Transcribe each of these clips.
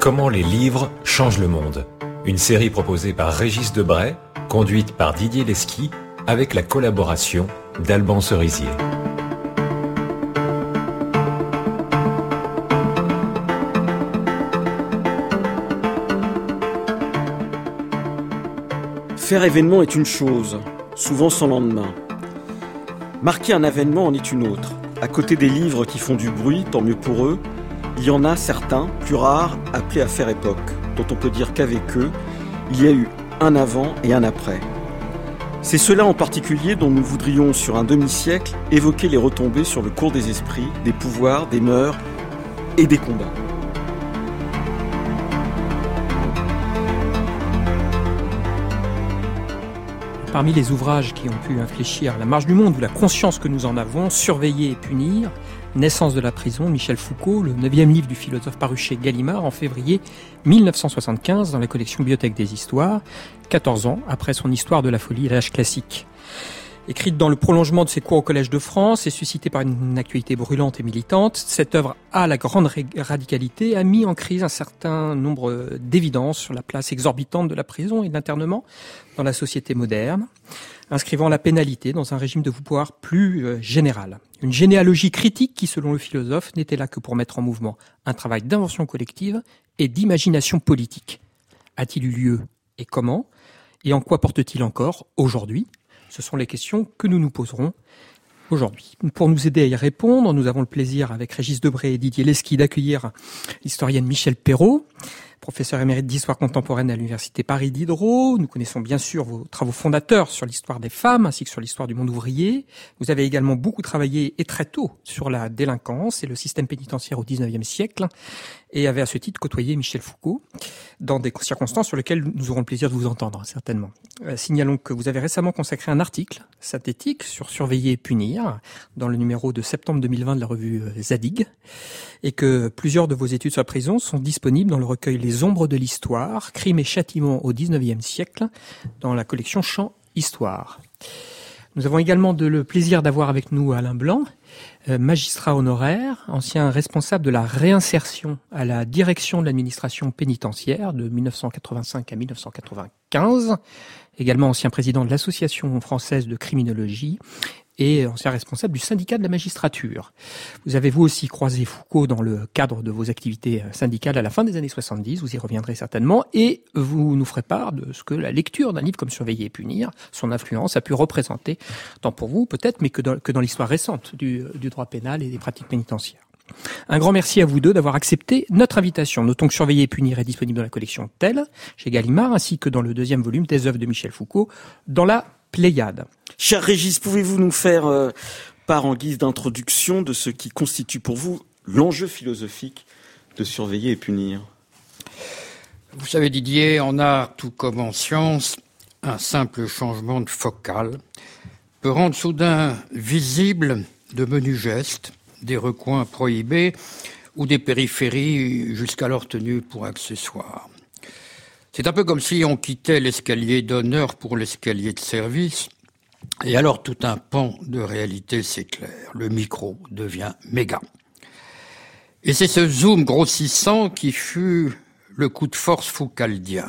Comment les livres changent le monde. Une série proposée par Régis Debray, conduite par Didier Lesky, avec la collaboration d'Alban Cerisier. Faire événement est une chose, souvent sans lendemain. Marquer un événement en est une autre. À côté des livres qui font du bruit, tant mieux pour eux, il y en a certains, plus rares, appelés à faire époque, dont on peut dire qu'avec eux, il y a eu un avant et un après. C'est cela en particulier dont nous voudrions, sur un demi-siècle, évoquer les retombées sur le cours des esprits, des pouvoirs, des mœurs et des combats. Parmi les ouvrages qui ont pu infléchir la marche du monde ou la conscience que nous en avons, Surveiller et punir, Naissance de la prison, Michel Foucault, le 9e livre du philosophe paru chez Gallimard en février 1975 dans la collection Bibliothèque des Histoires, 14 ans après son Histoire de la folie et l'âge classique. Écrite dans le prolongement de ses cours au Collège de France et suscitée par une actualité brûlante et militante, cette œuvre à la grande radicalité a mis en crise un certain nombre d'évidences sur la place exorbitante de la prison et de l'internement dans la société moderne, inscrivant la pénalité dans un régime de pouvoir plus général. Une généalogie critique qui, selon le philosophe, n'était là que pour mettre en mouvement un travail d'invention collective et d'imagination politique. A-t-il eu lieu et comment ? Et en quoi porte-t-il encore aujourd'hui ? Ce sont les questions que nous nous poserons aujourd'hui. Pour nous aider à y répondre, nous avons le plaisir, avec Régis Debray et Didier Lesky, d'accueillir l'historienne Michèle Perrault, professeure émérite d'histoire contemporaine à l'université Paris Diderot. Nous connaissons bien sûr vos travaux fondateurs sur l'histoire des femmes ainsi que sur l'histoire du monde ouvrier. Vous avez également beaucoup travaillé et très tôt sur la délinquance et le système pénitentiaire au XIXe siècle et avez à ce titre côtoyé Michel Foucault dans des circonstances sur lesquelles nous aurons le plaisir de vous entendre, certainement. Signalons que vous avez récemment consacré un article synthétique sur Surveiller et punir dans le numéro de septembre 2020 de la revue Zadig et que plusieurs de vos études sur la prison sont disponibles dans le recueil Les ombres de l'histoire, crimes et châtiments au XIXe siècle dans la collection Champs Histoire. Nous avons également le plaisir d'avoir avec nous Alain Blanc, magistrat honoraire, ancien responsable de la réinsertion à la direction de l'administration pénitentiaire de 1985 à 1995, également ancien président de l'Association française de criminologie et ancien responsable du syndicat de la magistrature. Vous avez vous aussi croisé Foucault dans le cadre de vos activités syndicales à la fin des années 70, vous y reviendrez certainement, et vous nous ferez part de ce que la lecture d'un livre comme Surveiller et punir, son influence a pu représenter, tant pour vous peut-être, mais que dans l'histoire récente du droit pénal et des pratiques pénitentiaires. Un grand merci à vous deux d'avoir accepté notre invitation. Notons que Surveiller et punir est disponible dans la collection Tel, chez Gallimard, ainsi que dans le 2e volume des œuvres de Michel Foucault, dans la Pléiade. Cher Régis, pouvez-vous nous faire part en guise d'introduction de ce qui constitue pour vous l'enjeu philosophique de Surveiller et punir ? Vous savez Didier, en art tout comme en science, un simple changement de focale peut rendre soudain visibles de menus gestes, des recoins prohibés ou des périphéries jusqu'alors tenues pour accessoires. C'est un peu comme si on quittait l'escalier d'honneur pour l'escalier de service, et alors tout un pan de réalité s'éclaire. Le micro devient méga. Et c'est ce zoom grossissant qui fut le coup de force foucaldien.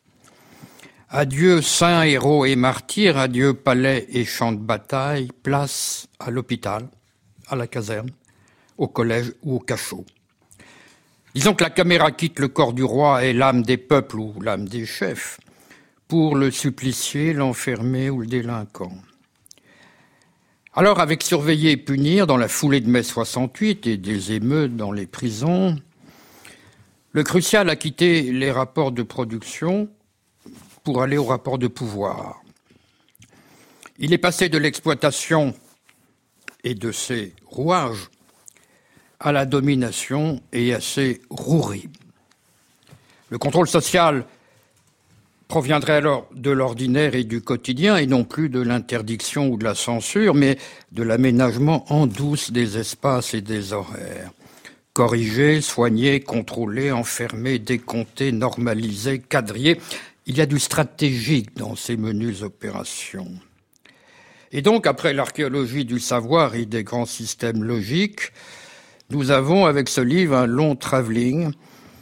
Adieu saints, héros et martyrs, adieu palais et champs de bataille, place à l'hôpital, à la caserne, au collège ou au cachot. Disons que la caméra quitte le corps du roi et l'âme des peuples ou l'âme des chefs pour le supplicié, l'enfermé ou le délinquant. Alors, avec Surveiller et punir, dans la foulée de mai 68 et des émeutes dans les prisons, le crucial a quitté les rapports de production pour aller aux rapports de pouvoir. Il est passé de l'exploitation et de ses rouages à la domination et à ses roueries. Le contrôle social proviendrait alors de l'ordinaire et du quotidien, et non plus de l'interdiction ou de la censure, mais de l'aménagement en douce des espaces et des horaires. Corriger, soigner, contrôler, enfermer, décompter, normaliser, quadriller, il y a du stratégique dans ces menues opérations. Et donc, après l'archéologie du savoir et des grands systèmes logiques, nous avons, avec ce livre, un long travelling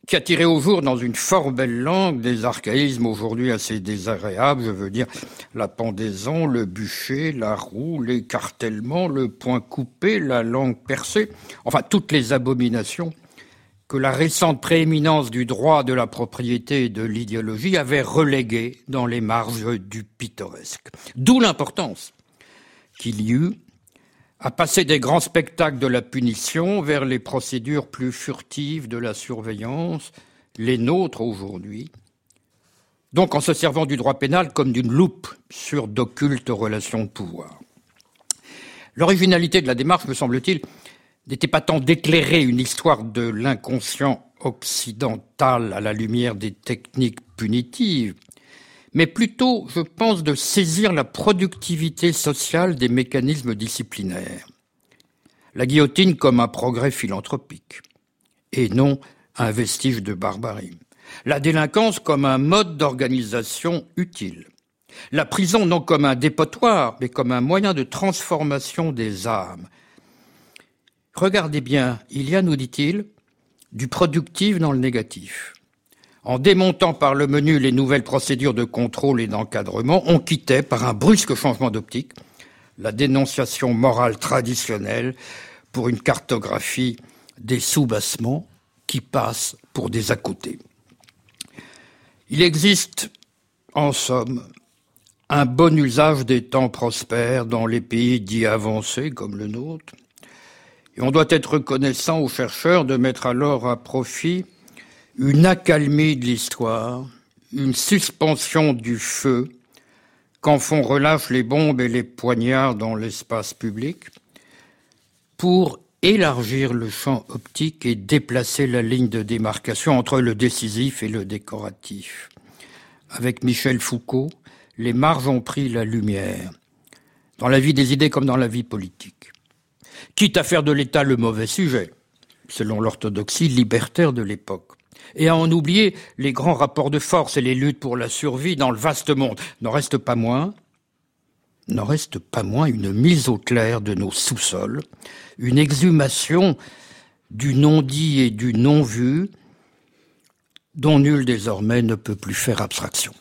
qui a tiré au jour dans une fort belle langue des archaïsmes aujourd'hui assez désagréables, je veux dire la pendaison, le bûcher, la roue, l'écartèlement, le point coupé, la langue percée, enfin toutes les abominations que la récente prééminence du droit de la propriété et de l'idéologie avait reléguées dans les marges du pittoresque. D'où l'importance qu'il y eut à passer des grands spectacles de la punition vers les procédures plus furtives de la surveillance, les nôtres aujourd'hui, donc en se servant du droit pénal comme d'une loupe sur d'occultes relations de pouvoir. L'originalité de la démarche, me semble-t-il, n'était pas tant d'éclairer une histoire de l'inconscient occidental à la lumière des techniques punitives, mais plutôt, je pense, de saisir la productivité sociale des mécanismes disciplinaires. La guillotine comme un progrès philanthropique, et non un vestige de barbarie. La délinquance comme un mode d'organisation utile. La prison non comme un dépotoir, mais comme un moyen de transformation des âmes. Regardez bien, il y a, nous dit-il, du productif dans le négatif. En démontant par le menu les nouvelles procédures de contrôle et d'encadrement, on quittait, par un brusque changement d'optique, la dénonciation morale traditionnelle pour une cartographie des soubassements qui passent pour des à-côtés. Il existe, en somme, un bon usage des temps prospères dans les pays dits avancés comme le nôtre, et on doit être reconnaissant aux chercheurs de mettre alors à profit une accalmie de l'histoire, une suspension du feu, quand font relâche les bombes et les poignards dans l'espace public, pour élargir le champ optique et déplacer la ligne de démarcation entre le décisif et le décoratif. Avec Michel Foucault, les marges ont pris la lumière, dans la vie des idées comme dans la vie politique. Quitte à faire de l'État le mauvais sujet, selon l'orthodoxie libertaire de l'époque, et à en oublier les grands rapports de force et les luttes pour la survie dans le vaste monde. N'en reste pas moins une mise au clair de nos sous-sols, une exhumation du non-dit et du non-vu, dont nul désormais ne peut plus faire abstraction.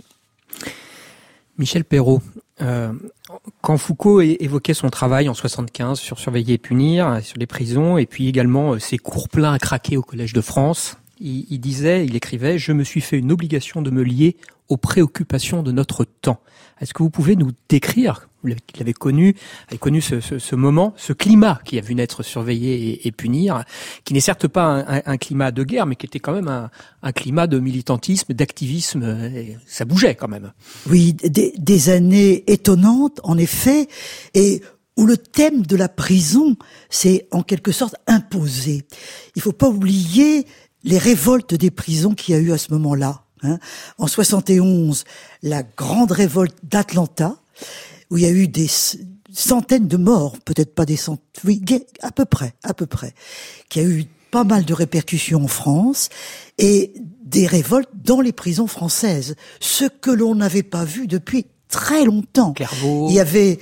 Michel Perrault, quand Foucault évoquait son travail en 75 sur Surveiller et punir, sur les prisons, et puis également ses cours pleins à craquer au Collège de France, il écrivait « Je me suis fait une obligation de me lier aux préoccupations de notre temps ». Est-ce que vous pouvez nous décrire, vous avez connu ce moment, ce climat qui a vu naître Surveiller et punir, qui n'est certes pas un climat de guerre, mais qui était quand même un climat de militantisme, d'activisme, et ça bougeait quand même. Oui, des années étonnantes, en effet, et où le thème de la prison s'est en quelque sorte imposé. Il faut pas oublier les révoltes des prisons qu'il y a eu à ce moment-là. En 71, la grande révolte d'Atlanta, où il y a eu des centaines de morts, peut-être pas des centaines, oui, à peu près, qui a eu pas mal de répercussions en France, et des révoltes dans les prisons françaises, ce que l'on n'avait pas vu depuis très longtemps. Clairvaux. Il y avait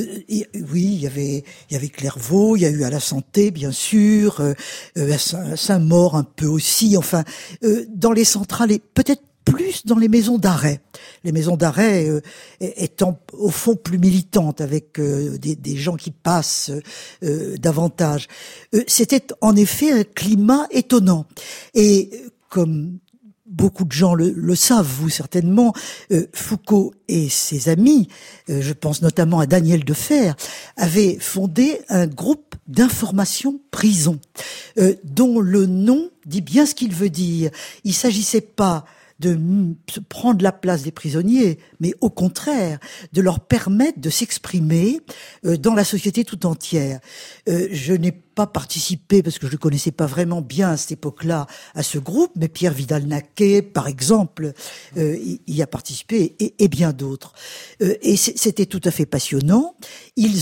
Clairvaux, il y a eu à la Santé, bien sûr, à Saint-Maur un peu aussi, enfin, dans les centrales et peut-être plus dans les maisons d'arrêt. Les maisons d'arrêt étant au fond plus militantes avec des gens qui passent davantage. C'était en effet un climat étonnant. Et comme beaucoup de gens le savent, vous certainement, Foucault et ses amis, je pense notamment à Daniel Defer, avaient fondé un groupe d'information prison, dont le nom dit bien ce qu'il veut dire. Il s'agissait pas de prendre la place des prisonniers, mais au contraire, de leur permettre de s'exprimer dans la société tout entière. Je n'ai pas participé, parce que je ne connaissais pas vraiment bien à cette époque-là, à ce groupe, mais Pierre Vidal-Naquet, par exemple, y a participé, et bien d'autres. Et c'était tout à fait passionnant. Ils ont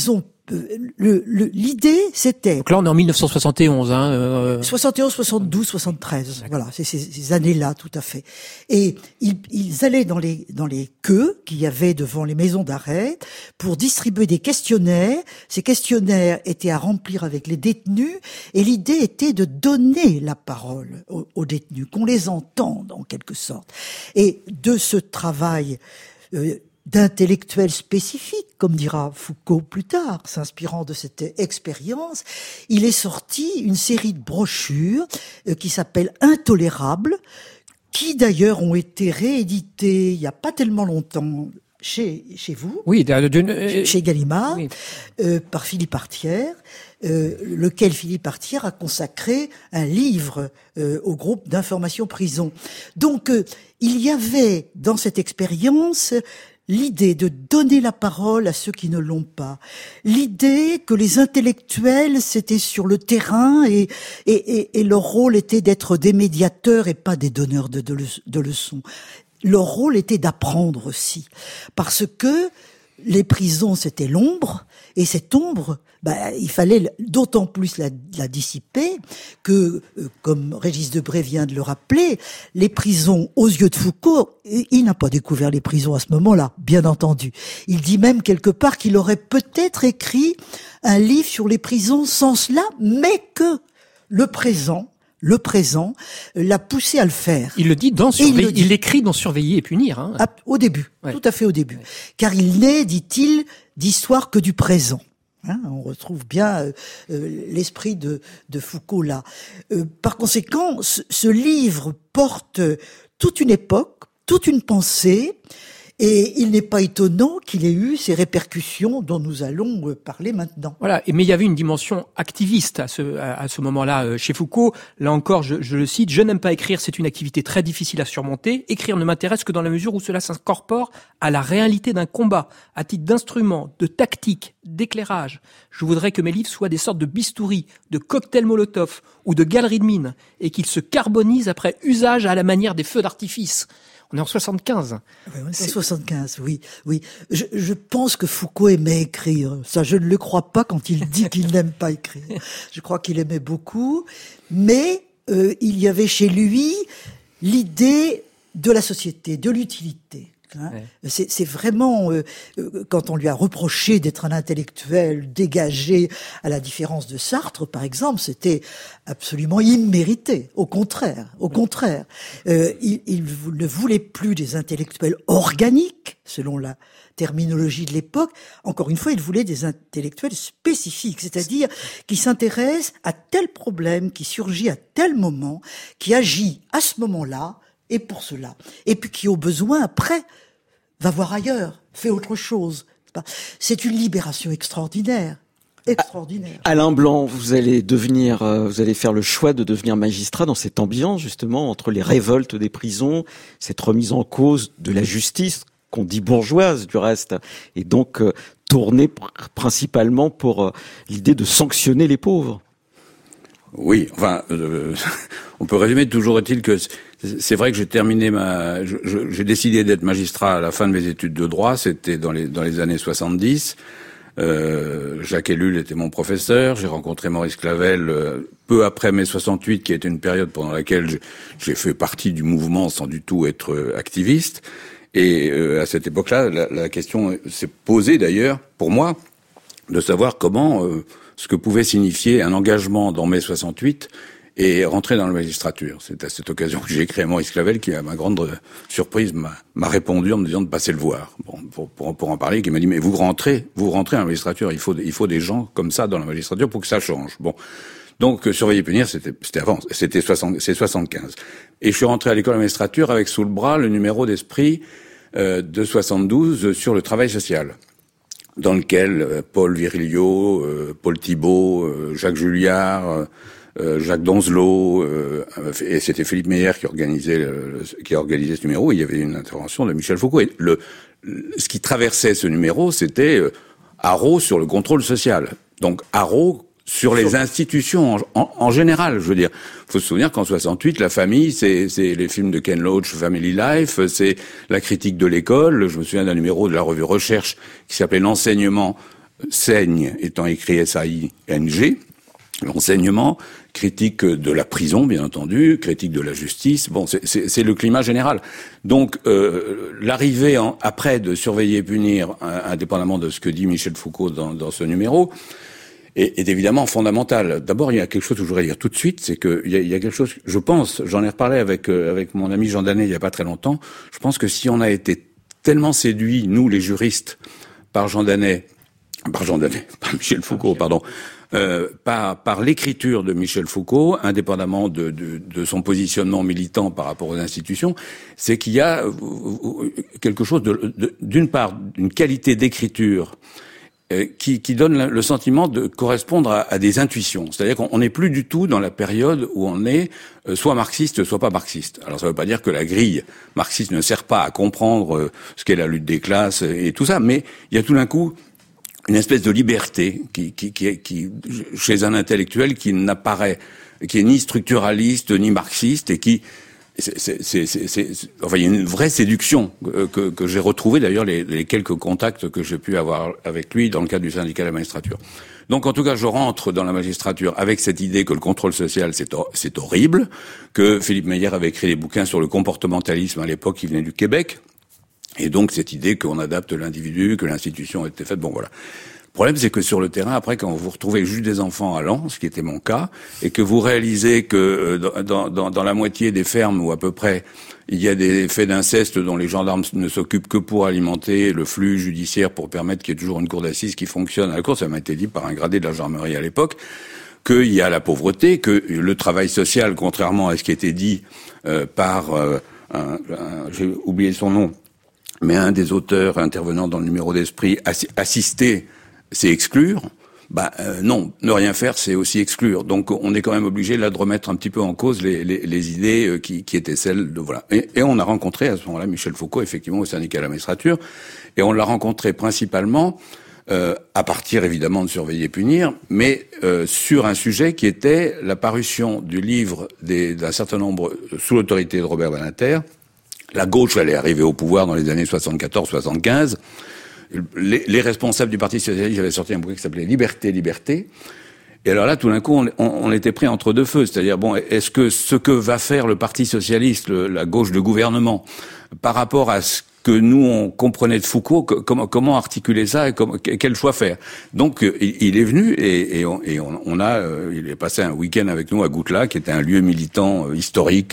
l'idée, c'était... Donc là, on est en 1971. 71, 72, 73. Voilà, c'est ces années-là, tout à fait. Et ils allaient dans les queues qu'il y avait devant les maisons d'arrêt pour distribuer des questionnaires. Ces questionnaires étaient à remplir avec les détenus, et l'idée était de donner la parole aux détenus, qu'on les entende en quelque sorte. Et de ce travail d'intellectuels spécifiques, comme dira Foucault plus tard, s'inspirant de cette expérience, il est sorti une série de brochures qui s'appelle Intolérables, qui d'ailleurs ont été rééditées il n'y a pas tellement longtemps chez vous, oui, chez Gallimard, oui. Par Philippe Artière, lequel Philippe Artière a consacré un livre au groupe d'information prison. Donc, il y avait dans cette expérience l'idée de donner la parole à ceux qui ne l'ont pas, l'idée que les intellectuels c'était sur le terrain et leur rôle était d'être des médiateurs et pas des donneurs de leçons. Leur rôle était d'apprendre aussi, parce que les prisons c'était l'ombre, et cette ombre, il fallait d'autant plus la dissiper que, comme Régis Debray vient de le rappeler, les prisons, aux yeux de Foucault, il n'a pas découvert les prisons à ce moment-là, bien entendu. Il dit même quelque part qu'il aurait peut-être écrit un livre sur les prisons sans cela, mais que le présent l'a poussé à le faire. Il le dit il l'écrit dans Surveiller et punir. Au début, ouais. Tout à fait au début. Ouais. Car il n'est, dit-il, d'histoire que du présent. On retrouve bien l'esprit de Foucault là. Par conséquent, ce livre porte toute une époque, toute une pensée, et il n'est pas étonnant qu'il ait eu ces répercussions dont nous allons parler maintenant. Voilà. Mais il y avait une dimension activiste à ce moment-là chez Foucault. Là encore, je le cite, « Je n'aime pas écrire, c'est une activité très difficile à surmonter. Écrire ne m'intéresse que dans la mesure où cela s'incorpore à la réalité d'un combat, à titre d'instrument, de tactique, d'éclairage. Je voudrais que mes livres soient des sortes de bistouris, de cocktails Molotov ou de galeries de mines, et qu'ils se carbonisent après usage à la manière des feux d'artifice. » On est en 75. Oui, on est en 75, oui. Je pense que Foucault aimait écrire. Ça, je ne le crois pas quand il dit qu'il n'aime pas écrire. Je crois qu'il aimait beaucoup. Mais il y avait chez lui l'idée de la société, de l'utilité. Ouais. C'est vraiment, quand on lui a reproché d'être un intellectuel dégagé, à la différence de Sartre, par exemple, c'était absolument immérité. Au contraire. Il ne voulait plus des intellectuels organiques, selon la terminologie de l'époque. Encore une fois, il voulait des intellectuels spécifiques, c'est-à-dire qui s'intéressent à tel problème qui surgit à tel moment, qui agit à ce moment-là, et pour cela. Et puis qui, au besoin, après, va voir ailleurs, fait autre chose. C'est une libération extraordinaire. Alain Blanc, vous allez faire le choix de devenir magistrat dans cette ambiance, justement, entre les révoltes des prisons, cette remise en cause de la justice, qu'on dit bourgeoise, du reste, et donc tournée principalement pour l'idée de sanctionner les pauvres. Oui, enfin, on peut résumer, toujours est-il que c'est vrai que j'ai terminé j'ai décidé d'être magistrat à la fin de mes études de droit, c'était dans les années 70. Jacques Ellul était mon professeur, j'ai rencontré Maurice Clavel peu après mai 68, qui a été une période pendant laquelle j'ai fait partie du mouvement sans du tout être activiste. Et à cette époque-là, la question s'est posée d'ailleurs, pour moi, de savoir comment ce que pouvait signifier un engagement dans mai 68 et rentrer dans la magistrature. C'est à cette occasion que j'ai écrit à Maurice Clavel, qui, à ma grande surprise, m'a répondu en me disant de passer le voir. Bon, pour en parler, qui m'a dit, mais vous rentrez dans la magistrature, il faut des gens comme ça dans la magistrature pour que ça change. Bon. Donc, Surveiller et punir, c'était avant, c'est 75. Et je suis rentré à l'école de la magistrature avec sous le bras le numéro d'Esprit de 72 sur le travail social, dans lequel Paul Virilio, Paul Thibault, Jacques Julliard, Jacques Donzelot, et c'était Philippe Meyer qui organisait ce numéro. Il y avait une intervention de Michel Foucault. Et ce qui traversait ce numéro, c'était Haro sur le contrôle social. Donc Haro sur les institutions en général, je veux dire. Faut se souvenir qu'en 68, la famille, c'est les films de Ken Loach, Family Life, c'est la critique de l'école. Je me souviens d'un numéro de la revue Recherche qui s'appelait L'enseignement saigne étant écrit S-A-I-N-G, l'enseignement, critique de la prison, bien entendu, critique de la justice. Bon, c'est le climat général. Donc, l'arrivée après de surveiller et punir, indépendamment de ce que dit Michel Foucault dans ce numéro, est évidemment fondamentale. D'abord, il y a quelque chose que je voudrais dire tout de suite, c'est que il y a quelque chose, je pense, j'en ai reparlé avec mon ami Jean Danet il y a pas très longtemps. Je pense que si on a été tellement séduits, nous les juristes, par Michel Foucault, pardon. Par l'écriture de Michel Foucault, indépendamment de son positionnement militant par rapport aux institutions, c'est qu'il y a quelque chose d'une part, d'une qualité d'écriture qui donne le sentiment de correspondre à des intuitions. C'est-à-dire qu'on n'est plus du tout dans la période où on est soit marxiste, soit pas marxiste. Alors ça ne veut pas dire que la grille marxiste ne sert pas à comprendre ce qu'est la lutte des classes et tout ça, mais il y a tout d'un coup une espèce de liberté qui chez un intellectuel qui n'apparaît, qui est ni structuraliste ni marxiste et qui enfin il y a une vraie séduction que j'ai retrouvée d'ailleurs les quelques contacts que j'ai pu avoir avec lui dans le cadre du syndicat de la magistrature. Donc en tout cas je rentre dans la magistrature avec cette idée que le contrôle social c'est horrible, que Philippe Meyer avait écrit des bouquins sur le comportementalisme à l'époque qui venait du Québec. Et donc cette idée qu'on adapte l'individu, que l'institution a été faite, bon voilà. Le problème c'est que sur le terrain, après quand vous retrouvez juste des enfants à Lens, ce qui était mon cas, et que vous réalisez que dans la moitié des fermes, ou à peu près, il y a des faits d'inceste dont les gendarmes ne s'occupent que pour alimenter le flux judiciaire, pour permettre qu'il y ait toujours une cour d'assises qui fonctionne. À la cour, ça m'a été dit par un gradé de la gendarmerie à l'époque, qu'il y a la pauvreté, que le travail social, contrairement à ce qui était dit par j'ai oublié son nom, mais un des auteurs intervenant dans le numéro d'Esprit, assister, c'est exclure. Non, ne rien faire, c'est aussi exclure. Donc on est quand même obligé là de remettre un petit peu en cause les idées qui étaient celles de voilà. Et on a rencontré à ce moment-là Michel Foucault effectivement au syndicat de la magistrature, et on l'a rencontré principalement à partir évidemment de Surveiller et punir, mais sur un sujet qui était la parution du livre d'un certain nombre sous l'autorité de Robert Badinter. La gauche allait arriver au pouvoir dans les années 74-75. Les responsables du Parti socialiste avaient sorti un bouquin qui s'appelait Liberté, Liberté. Et alors là, tout d'un coup, on était pris entre deux feux. C'est-à-dire, bon, est-ce que ce que va faire le Parti socialiste, la gauche de gouvernement, par rapport à ce que nous, on comprenait de Foucault, comment articuler ça et quel choix faire. Donc, il est venu et il est passé un week-end avec nous à Goutla, qui était un lieu militant historique.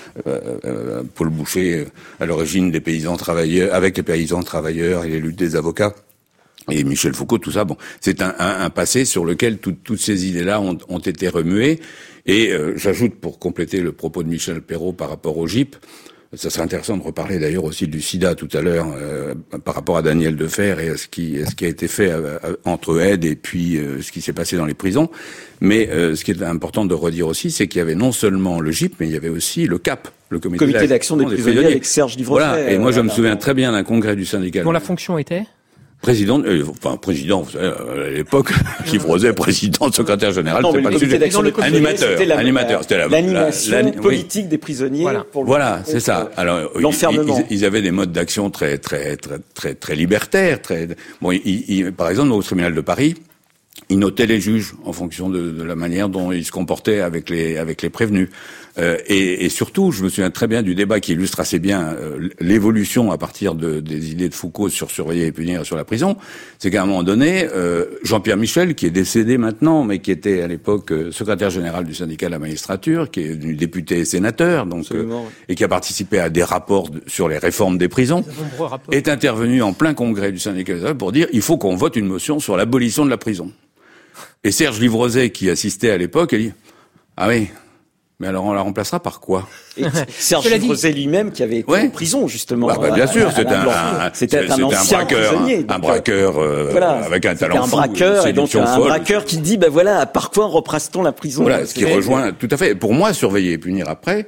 Paul Boucher, à l'origine des paysans travailleurs, avec les paysans travailleurs et les luttes des avocats. Et Michel Foucault, tout ça, bon, c'est un passé sur lequel toutes ces idées-là ont été remuées. Et j'ajoute, pour compléter le propos de Michel Perrault par rapport au GIP, ça serait intéressant de reparler d'ailleurs aussi du sida tout à l'heure par rapport à Daniel Defer et à ce qui a été fait entre Aide et puis ce qui s'est passé dans les prisons. Mais ce qui est important de redire aussi, c'est qu'il y avait non seulement le GIP, mais il y avait aussi le CAP, le Comité d'action des prisonniers avec Serge Livrozet. Voilà. Et moi je me souviens très bien d'un congrès du syndicat. Dont la fonction était président, vous savez, à l'époque, Livrozet, président, secrétaire général, c'est pas le sujet. Animateur, c'était l'animation politique des prisonniers. Voilà, c'est ça. Alors, l'enfermement. Ils avaient des modes d'action très libertaires, Bon, par exemple, au tribunal de Paris, ils notaient les juges en fonction de la manière dont ils se comportaient avec les prévenus. Et surtout, je me souviens très bien du débat qui illustre assez bien l'évolution à partir des idées de Foucault sur Surveiller et punir sur la prison. C'est qu'à un moment donné, Jean-Pierre Michel, qui est décédé maintenant, mais qui était à l'époque secrétaire général du syndicat de la magistrature, qui est devenu député et sénateur, donc et qui a participé à des rapports sur les réformes des prisons, est intervenu en plein congrès du syndicat pour dire il faut qu'on vote une motion sur l'abolition de la prison. Et Serge Livrozet, qui assistait à l'époque, a dit ah oui. Mais alors on la remplacera par quoi? Et Serge Livrozet lui-même qui avait été en prison justement. Bien sûr, c'était un ancien prisonnier, un braqueur avec un talent fou, un braqueur, et donc un braqueur qui dit par quoi remplace-t-on la prison? Voilà, ce qui rejoint tout à fait. Pour moi, Surveiller et punir après.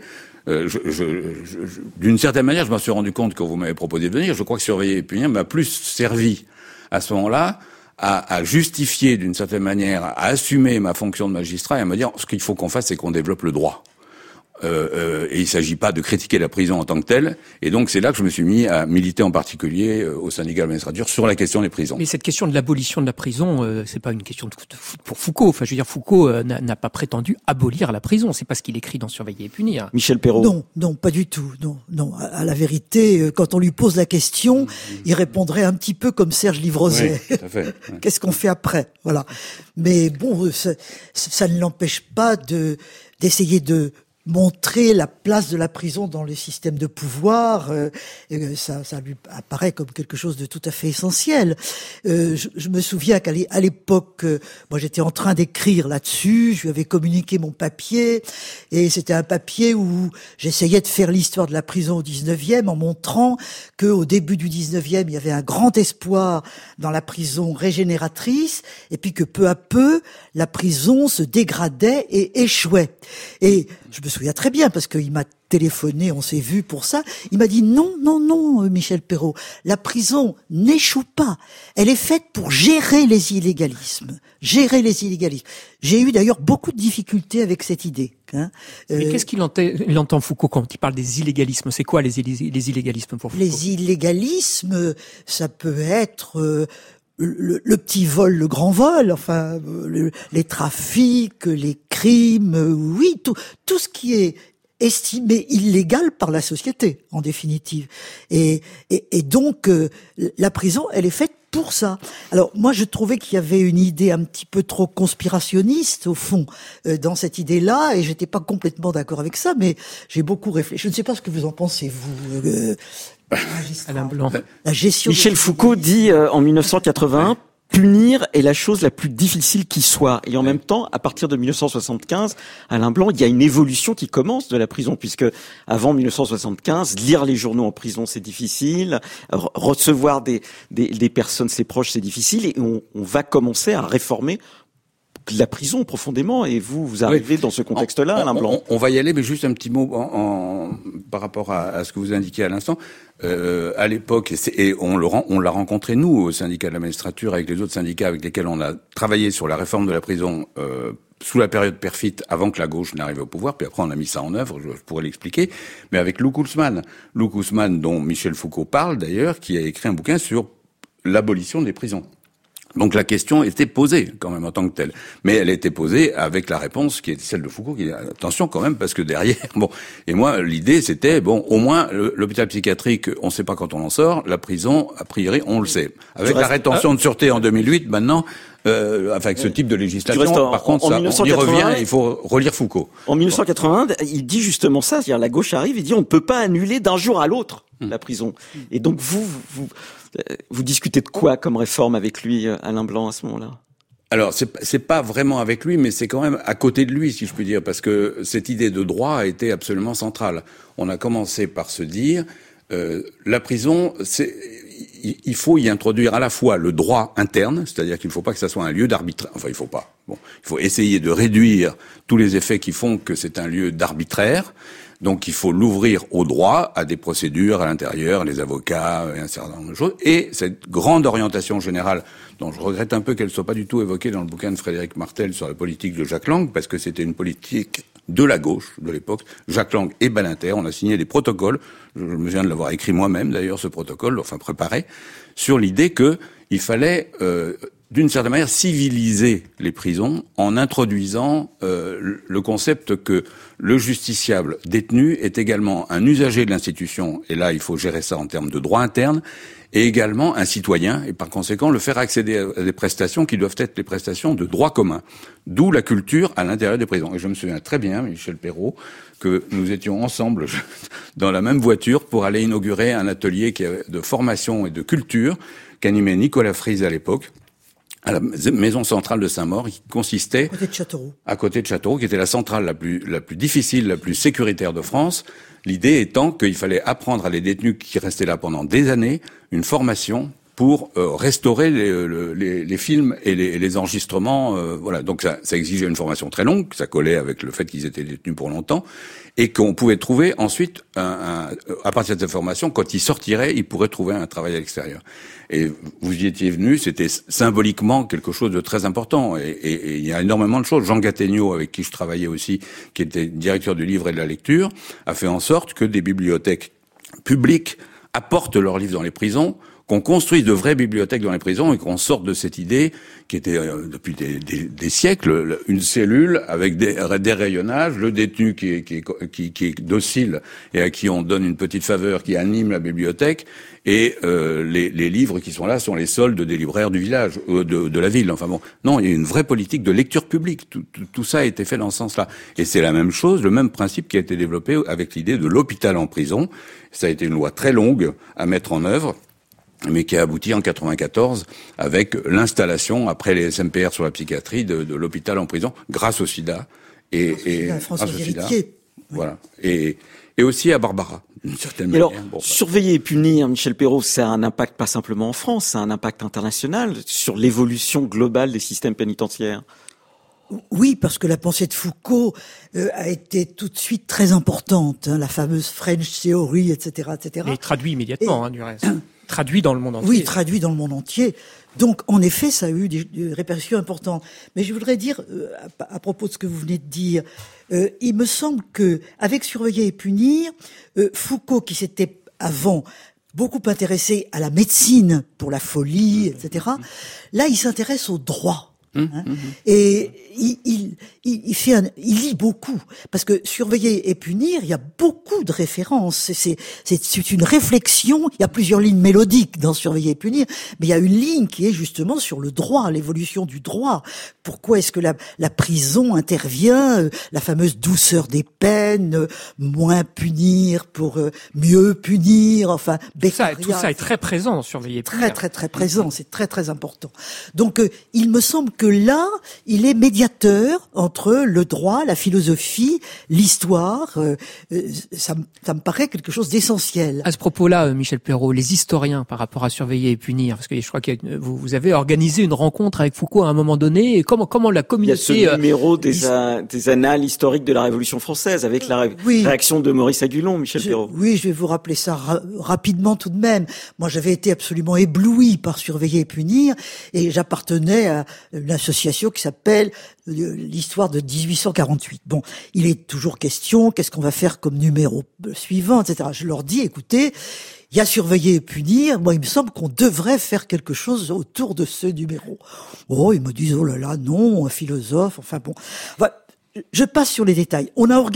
D'une certaine manière, je m'en suis rendu compte quand vous m'avez proposé de venir. Je crois que Surveiller et punir m'a plus servi à ce moment-là à justifier d'une certaine manière, à assumer ma fonction de magistrat et à me dire ce qu'il faut qu'on fasse, c'est qu'on développe le droit. Et il s'agit pas de critiquer la prison en tant que telle. Et donc c'est là que je me suis mis à militer en particulier au syndicat de la magistrature sur la question des prisons. Mais cette question de l'abolition de la prison, c'est pas une question pour Foucault. Enfin, je veux dire, Foucault n'a pas prétendu abolir la prison. C'est pas ce qu'il écrit dans Surveiller et punir. Michel Perrault. Non, pas du tout. Non. À la vérité, quand on lui pose la question, il répondrait un petit peu comme Serge Livrozet. Oui, tout à fait. Ouais. Qu'est-ce qu'on fait après? Voilà. Mais bon, ça ne l'empêche pas d'essayer de montrer la place de la prison dans le système de pouvoir, ça lui apparaît comme quelque chose de tout à fait essentiel. Je me souviens qu'à l'époque, moi j'étais en train d'écrire là-dessus, je lui avais communiqué mon papier, et c'était un papier où j'essayais de faire l'histoire de la prison au 19e en montrant qu'au début du 19e, il y avait un grand espoir dans la prison régénératrice, et puis que peu à peu, la prison se dégradait et échouait. Et je me souviens très bien, parce qu'il m'a téléphoné, on s'est vu pour ça. Il m'a dit non, Michel Perrault, la prison n'échoue pas. Elle est faite pour gérer les illégalismes. J'ai eu d'ailleurs beaucoup de difficultés avec cette idée. Mais qu'est-ce qu'il entend Foucault quand il parle des illégalismes? C'est quoi les illégalismes pour Foucault? Les illégalismes, ça peut être le petit vol, le grand vol, enfin les trafics, les crimes, oui, tout ce qui est estimé illégal par la société, en définitive. Et donc la prison, elle est faite pour ça. Alors moi, je trouvais qu'il y avait une idée un petit peu trop conspirationniste au fond dans cette idée-là, et j'étais pas complètement d'accord avec ça, mais j'ai beaucoup réfléchi. Je ne sais pas ce que vous en pensez, vous. Alain Blanc. La gestion. Michel Foucault dit en 1981, punir est la chose la plus difficile qui soit. Et en même temps, à partir de 1975, Alain Blanc, il y a une évolution qui commence de la prison, puisque avant 1975, lire les journaux en prison, c'est difficile, recevoir des personnes, ses proches, c'est difficile, et on va commencer à réformer la prison profondément, et vous arrivez dans ce contexte-là, Alain Blanc. On va y aller, mais juste un petit mot par rapport à ce que vous indiquiez à l'instant. À l'époque, et on l'a rencontré nous au syndicat de la magistrature avec les autres syndicats avec lesquels on a travaillé sur la réforme de la prison sous la période Perfit, avant que la gauche n'arrive au pouvoir, puis après on a mis ça en œuvre, je pourrais l'expliquer, mais avec Lou Kousman, dont Michel Foucault parle d'ailleurs, qui a écrit un bouquin sur l'abolition des prisons. Donc la question était posée quand même en tant que telle, mais elle était posée avec la réponse qui est celle de Foucault, qui dit attention quand même parce que derrière, bon, et moi l'idée c'était bon, au moins l'hôpital psychiatrique, on ne sait pas quand on en sort, la prison a priori on le sait. Avec la rétention de sûreté en 2008, maintenant. Avec ce type de législation, par contre, on y revient, il faut relire Foucault. En 1981, il dit justement ça, c'est-à-dire la gauche arrive et dit on ne peut pas annuler d'un jour à l'autre la prison. Et donc vous discutez de quoi comme réforme avec lui, Alain Blanc, à ce moment-là? Alors, c'est pas vraiment avec lui, mais c'est quand même à côté de lui, si je puis dire, parce que cette idée de droit a été absolument centrale. On a commencé par se dire, la prison, il faut y introduire à la fois le droit interne, c'est-à-dire qu'il ne faut pas que ça soit un lieu d'arbitraire. Enfin, il faut essayer de réduire tous les effets qui font que c'est un lieu d'arbitraire. Donc, il faut l'ouvrir au droit, à des procédures à l'intérieur, les avocats et un certain nombre de choses. Et cette grande orientation générale, dont je regrette un peu qu'elle soit pas du tout évoquée dans le bouquin de Frédéric Martel sur la politique de Jacques Lang, parce que c'était une politique de la gauche de l'époque. Jacques Lang et Badinter, on a signé des protocoles. Je me souviens de l'avoir écrit moi-même, d'ailleurs, ce protocole, enfin préparé, sur l'idée que il fallait, d'une certaine manière, civiliser les prisons en introduisant le concept que le justiciable détenu est également un usager de l'institution, et là, il faut gérer ça en termes de droit interne, et également un citoyen, et par conséquent le faire accéder à des prestations qui doivent être les prestations de droit commun. D'où la culture à l'intérieur des prisons. Et je me souviens très bien, Michel Perrault, que nous étions ensemble dans la même voiture pour aller inaugurer un atelier de formation et de culture qu'animait Nicolas Frise à l'époque, à la maison centrale de Saint-Maur, qui consistait à côté de Châteauroux, qui était la centrale la plus difficile, la plus sécuritaire de France. L'idée étant qu'il fallait apprendre à les détenus qui restaient là pendant des années une formation pour restaurer les films et les enregistrements. Voilà, donc ça exigeait une formation très longue, ça collait avec le fait qu'ils étaient détenus pour longtemps, et qu'on pouvait trouver ensuite, à partir de cette formation, quand ils sortiraient, ils pourraient trouver un travail à l'extérieur. Et vous y étiez venu, c'était symboliquement quelque chose de très important. Et il y a énormément de choses. Jean Gattegno, avec qui je travaillais aussi, qui était directeur du livre et de la lecture, a fait en sorte que des bibliothèques publiques apportent leurs livres dans les prisons, qu'on construise de vraies bibliothèques dans les prisons et qu'on sorte de cette idée qui était depuis des siècles une cellule avec des rayonnages, le détenu qui est docile et à qui on donne une petite faveur qui anime la bibliothèque, et les livres qui sont là sont les soldes des libraires du village, de la ville. Enfin bon, non, il y a une vraie politique de lecture publique. Tout ça a été fait dans ce sens-là. Et c'est la même chose, le même principe qui a été développé avec l'idée de l'hôpital en prison. Ça a été une loi très longue à mettre en œuvre, mais qui a abouti en 94 avec l'installation, après les SMPR sur la psychiatrie, de l'hôpital en prison, grâce au SIDA. Et François SIDA. Oui. Voilà. Et aussi à Barbara, d'une certaine manière. Alors, surveiller et punir, Michel Perrault, ça a un impact pas simplement en France, ça a un impact international sur l'évolution globale des systèmes pénitentiaires. Oui, parce que la pensée de Foucault a été tout de suite très importante, la fameuse French Theory, etc., etc. Et traduit immédiatement, du reste. Traduit dans le monde entier. Oui, traduit dans le monde entier. Donc, en effet, ça a eu des répercussions importantes. Mais je voudrais dire, à propos de ce que vous venez de dire, il me semble que, avec Surveiller et punir, Foucault, qui s'était avant beaucoup intéressé à la médecine pour la folie, etc., là, il s'intéresse au droit. Et il lit beaucoup, parce que Surveiller et punir, il y a beaucoup de références. C'est une réflexion. Il y a plusieurs lignes mélodiques dans Surveiller et punir, mais il y a une ligne qui est justement sur le droit, l'évolution du droit. Pourquoi est-ce que la prison intervient, la fameuse douceur des peines, moins punir pour mieux punir, enfin, tout ça est très présent dans Surveiller et punir. Très présent, c'est très important. Donc, il me semble que là, il est médiateur entre le droit, la philosophie, l'histoire. Ça me paraît quelque chose d'essentiel. À ce propos-là, Michel Perrault, les historiens par rapport à Surveiller et punir, parce que je crois que vous avez organisé une rencontre avec Foucault à un moment donné, et comment la communauté... Il y a ce numéro des annales historiques de la Révolution française, avec la réaction de Maurice Agulon, Michel Perrault. Oui, je vais vous rappeler ça rapidement tout de même. Moi, j'avais été absolument ébloui par Surveiller et punir, et j'appartenais à une association qui s'appelle l'histoire de 1848. Bon, il est toujours question, qu'est-ce qu'on va faire comme numéro suivant, etc. Je leur dis, écoutez, il y a Surveiller et punir. Moi, il me semble qu'on devrait faire quelque chose autour de ce numéro. Oh, ils me disent, oh là là, non, un philosophe, enfin bon. Voilà. Je passe sur les détails.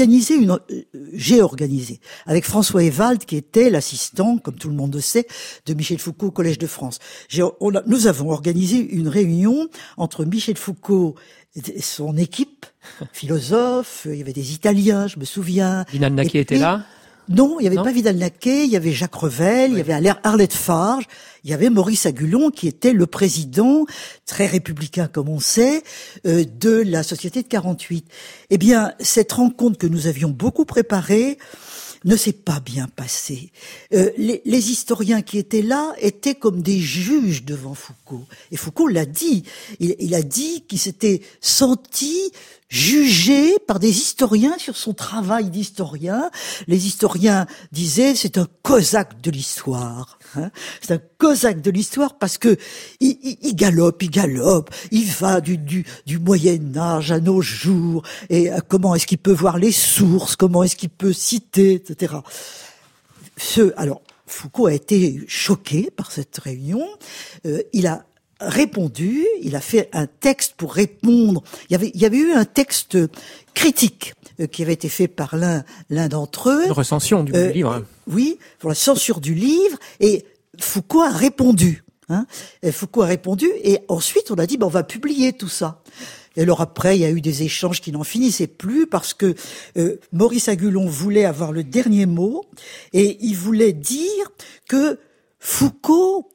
J'ai organisé, avec François Ewald, qui était l'assistant, comme tout le monde le sait, de Michel Foucault au Collège de France. Nous avons organisé une réunion entre Michel Foucault et son équipe, philosophe, il y avait des Italiens, je me souviens. Vidal Naquet était là? Non, il n'y avait pas Vidal Naquet, il y avait Jacques Revel, il y avait Arlette Farge, il y avait Maurice Agulon qui était le président, très républicain comme on sait, de la Société de 48. Eh bien, cette rencontre que nous avions beaucoup préparée ne s'est pas bien passée. Les historiens qui étaient là étaient comme des juges devant Foucault. Et Foucault l'a dit. Il a dit qu'il s'était senti jugé par des historiens sur son travail d'historien. Les historiens disaient c'est un cosaque de l'histoire. C'est un cosaque de l'histoire parce que il galope, il va du Moyen Âge à nos jours, et comment est-ce qu'il peut voir les sources, comment est-ce qu'il peut citer, etc. Alors, Foucault a été choqué par cette réunion. Il a répondu, il a fait un texte pour répondre. Il y avait eu un texte critique qui avait été fait par l'un d'entre eux. Une recension du livre. Oui, pour la censure du livre, et Foucault a répondu. Foucault a répondu, et ensuite on a dit on va publier tout ça. Et alors après, il y a eu des échanges qui n'en finissaient plus parce que Maurice Agulon voulait avoir le dernier mot, et il voulait dire que Foucault,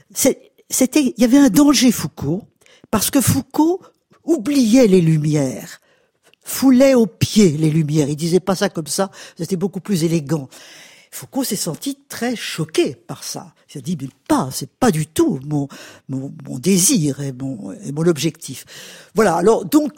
il y avait un danger Foucault, parce que Foucault oubliait les Lumières, foulait aux pieds les Lumières. Il disait pas ça comme ça, c'était beaucoup plus élégant. Foucault s'est senti très choqué par ça. Il s'est dit, mais c'est pas du tout mon désir et mon objectif. Voilà. Alors, donc,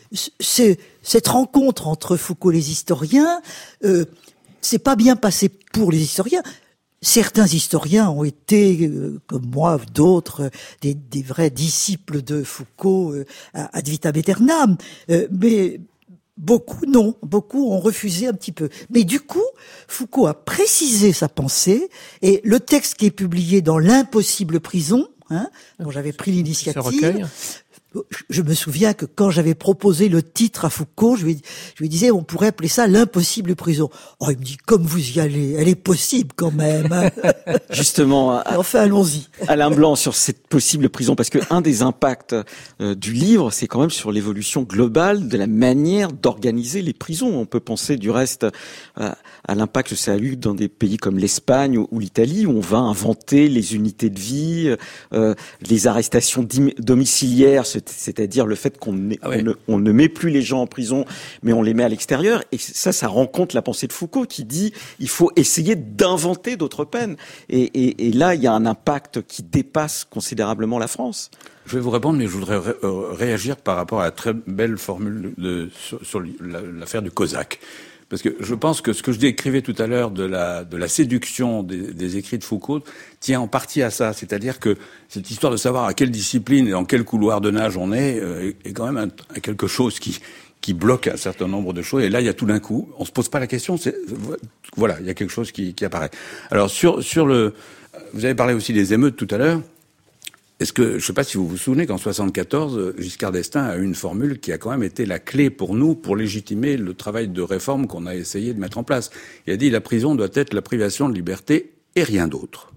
cette rencontre entre Foucault et les historiens, c'est pas bien passé pour les historiens. Certains historiens ont été, comme moi, d'autres, des vrais disciples de Foucault ad vitam aeternam, mais beaucoup non, beaucoup ont refusé un petit peu. Mais du coup, Foucault a précisé sa pensée, et le texte qui est publié dans L'impossible prison, dont j'avais pris l'initiative, je me souviens que quand j'avais proposé le titre à Foucault, je lui disais, on pourrait appeler ça L'impossible prison. Oh, il me dit, comme vous y allez, elle est possible quand même. Justement, enfin, allons-y. Alain Blanc, sur cette possible prison, parce que un des impacts du livre, c'est quand même sur l'évolution globale de la manière d'organiser les prisons. On peut penser du reste à l'impact que ça a eu dans des pays comme l'Espagne ou l'Italie, où on va inventer les unités de vie, les arrestations domiciliaires, c'est-à-dire le fait qu'on ne met plus les gens en prison, mais on les met à l'extérieur. Et ça rencontre la pensée de Foucault qui dit il faut essayer d'inventer d'autres peines. Et là, il y a un impact qui dépasse considérablement la France. Je vais vous répondre, mais je voudrais réagir par rapport à la très belle formule sur l'affaire du Cosaque. Parce que je pense que ce que je décrivais tout à l'heure de la séduction des écrits de Foucault tient en partie à ça. C'est-à-dire que cette histoire de savoir à quelle discipline et dans quel couloir de nage on est quand même quelque chose qui bloque un certain nombre de choses. Et là, il y a tout d'un coup, on se pose pas la question. Voilà, il y a quelque chose qui apparaît. Alors vous avez parlé aussi des émeutes tout à l'heure. Je sais pas si vous vous souvenez qu'en 74, Giscard d'Estaing a eu une formule qui a quand même été la clé pour nous pour légitimer le travail de réforme qu'on a essayé de mettre en place. Il a dit la prison doit être la privation de liberté et rien d'autre.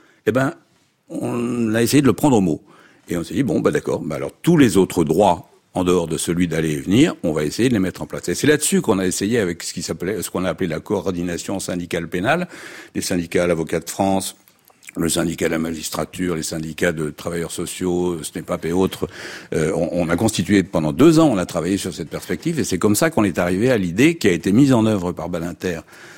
On a essayé de le prendre au mot. Et on s'est dit d'accord, alors tous les autres droits en dehors de celui d'aller et venir, on va essayer de les mettre en place. Et c'est là-dessus qu'on a essayé avec ce qu'on a appelé la coordination syndicale pénale, les syndicats l'Avocat de France, le syndicat de la magistrature, les syndicats de travailleurs sociaux, SNEPAP et autres. On a constitué pendant 2 ans, on a travaillé sur cette perspective, et c'est comme ça qu'on est arrivé à l'idée qui a été mise en œuvre par Badinter,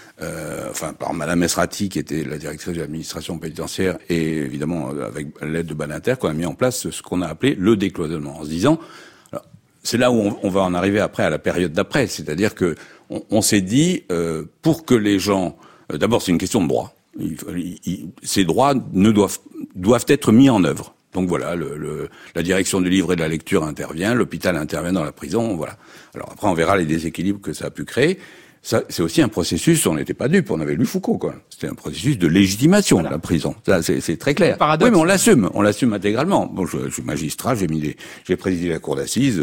par Madame Esrati, qui était la directrice de l'administration pénitentiaire, et évidemment avec l'aide de Badinter, qu'on a mis en place ce qu'on a appelé le décloisonnement, en se disant, alors, c'est là où on va en arriver après à la période d'après, c'est-à-dire que on s'est dit, pour que les gens, d'abord c'est une question de droit. Ces droits doivent être mis en œuvre. Donc voilà, la direction du livre et de la lecture intervient, l'hôpital intervient dans la prison, voilà. Alors après, on verra les déséquilibres que ça a pu créer. Ça, c'est aussi un processus, on n'était pas dupes, on avait lu Foucault, quoi. C'était un processus de légitimation de la prison. Ça, c'est très clair. Oui, mais on l'assume intégralement. Bon, je suis magistrat, j'ai présidé la cour d'assises,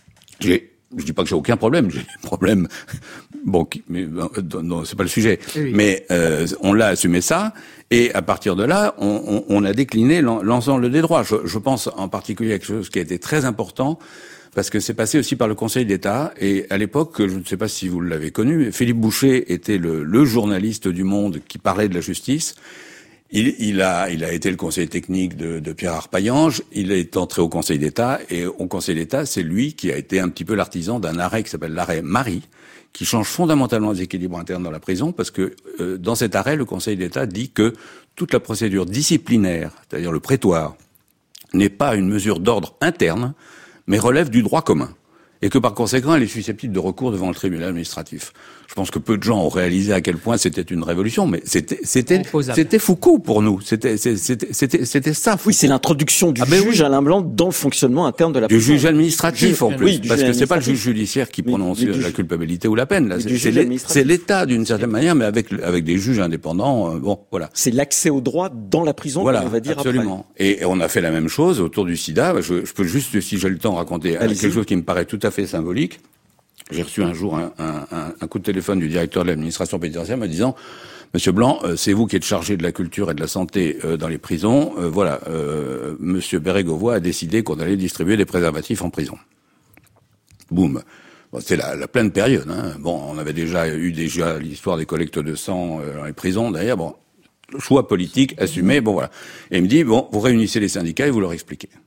je dis pas que j'ai aucun problème, j'ai des problèmes. Mais non, c'est pas le sujet. Oui. Mais on l'a assumé ça, et à partir de là, on a décliné l'ensemble des droits. Je pense en particulier à quelque chose qui a été très important, parce que c'est passé aussi par le Conseil d'État. Et à l'époque, je ne sais pas si vous l'avez connu, mais Philippe Boucher était le journaliste du Monde qui parlait de la justice. Il a été le conseiller technique de Pierre Arpaillange, il est entré au Conseil d'État, et au Conseil d'État, c'est lui qui a été un petit peu l'artisan d'un arrêt qui s'appelle l'arrêt Marie, qui change fondamentalement les équilibres internes dans la prison, parce que dans cet arrêt, le Conseil d'État dit que toute la procédure disciplinaire, c'est-à-dire le prétoire, n'est pas une mesure d'ordre interne, mais relève du droit commun. Et que par conséquent, elle est susceptible de recours devant le tribunal administratif. Je pense que peu de gens ont réalisé à quel point c'était une révolution, mais c'était Foucault pour nous. C'était ça. Foucault. Oui, c'est l'introduction du juge Alain Blanc dans le fonctionnement interne de la prison. Du juge administratif en plus, oui, parce que c'est pas le juge judiciaire qui prononce la culpabilité ou la peine. Là, c'est l'État d'une certaine manière, mais avec des juges indépendants. Voilà. C'est l'accès au droit dans la prison, voilà, on va dire absolument. Après. Et on a fait la même chose autour du SIDA. Je peux juste, si j'ai le temps, raconter quelque chose qui me paraît tout à fait symbolique. J'ai reçu un jour un coup de téléphone du directeur de l'administration pénitentiaire me disant « Monsieur Blanc, c'est vous qui êtes chargé de la culture et de la santé dans les prisons. Monsieur Bérégovoy a décidé qu'on allait distribuer des préservatifs en prison. » Boum. Bon, c'était la pleine période. Hein. Bon, on avait déjà eu l'histoire des collectes de sang dans les prisons. D'ailleurs, bon, choix politique assumé. Bon, voilà. Et il me dit « Bon, vous réunissez les syndicats et vous leur expliquez. »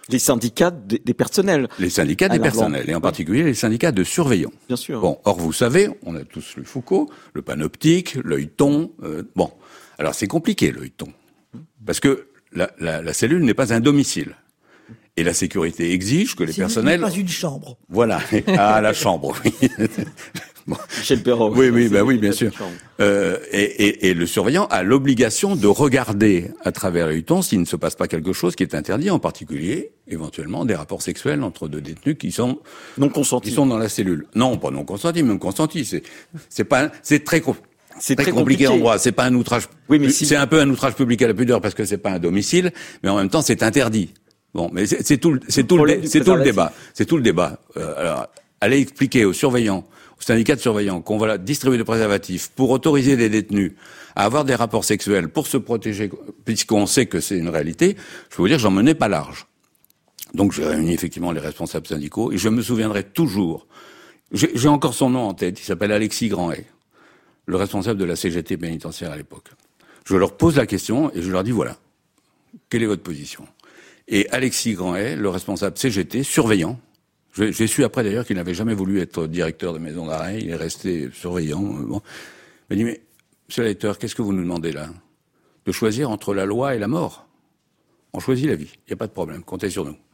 Les syndicats des personnels. Les syndicats des personnels, et en particulier les syndicats de surveillants. Bien sûr. Bon, or vous savez, on a tous lu Foucault, le panoptique, l'œilleton. Bon, alors c'est compliqué l'œilleton, parce que la cellule n'est pas un domicile. Et la sécurité exige que les personnels... C'est pas une chambre. Voilà, ah, la chambre, oui. Bon. Michel Perrault. Oui, bien sûr. Et le surveillant a l'obligation de regarder à travers l'œilleton s'il ne se passe pas quelque chose qui est interdit, en particulier, éventuellement, des rapports sexuels entre deux détenus qui sont non consentis, qui sont dans la cellule. Non, pas non consentis, même consentis. C'est très compliqué en droit. C'est pas un outrage. Oui, mais c'est un peu un outrage public à la pudeur parce que c'est pas un domicile, mais en même temps c'est interdit. Bon, mais c'est tout le débat. Alors, allez expliquer aux surveillants, aux syndicats de surveillants, qu'on va distribuer des préservatifs pour autoriser les détenus à avoir des rapports sexuels pour se protéger, puisqu'on sait que c'est une réalité. Je peux vous dire, j'en menais pas large. Donc j'ai réuni effectivement les responsables syndicaux et je me souviendrai toujours. J'ai encore son nom en tête. Il s'appelle Alexis Grandet, le responsable de la CGT pénitentiaire à l'époque. Je leur pose la question et je leur dis voilà, quelle est votre position? Et Alexis Grandet, le responsable CGT, surveillant, j'ai su après d'ailleurs qu'il n'avait jamais voulu être directeur de maison d'arrêt, il est resté surveillant. Bon. Il m'a dit, mais monsieur le lecteur, qu'est-ce que vous nous demandez là? De choisir entre la loi et la mort. On choisit la vie, il n'y a pas de problème, comptez sur nous.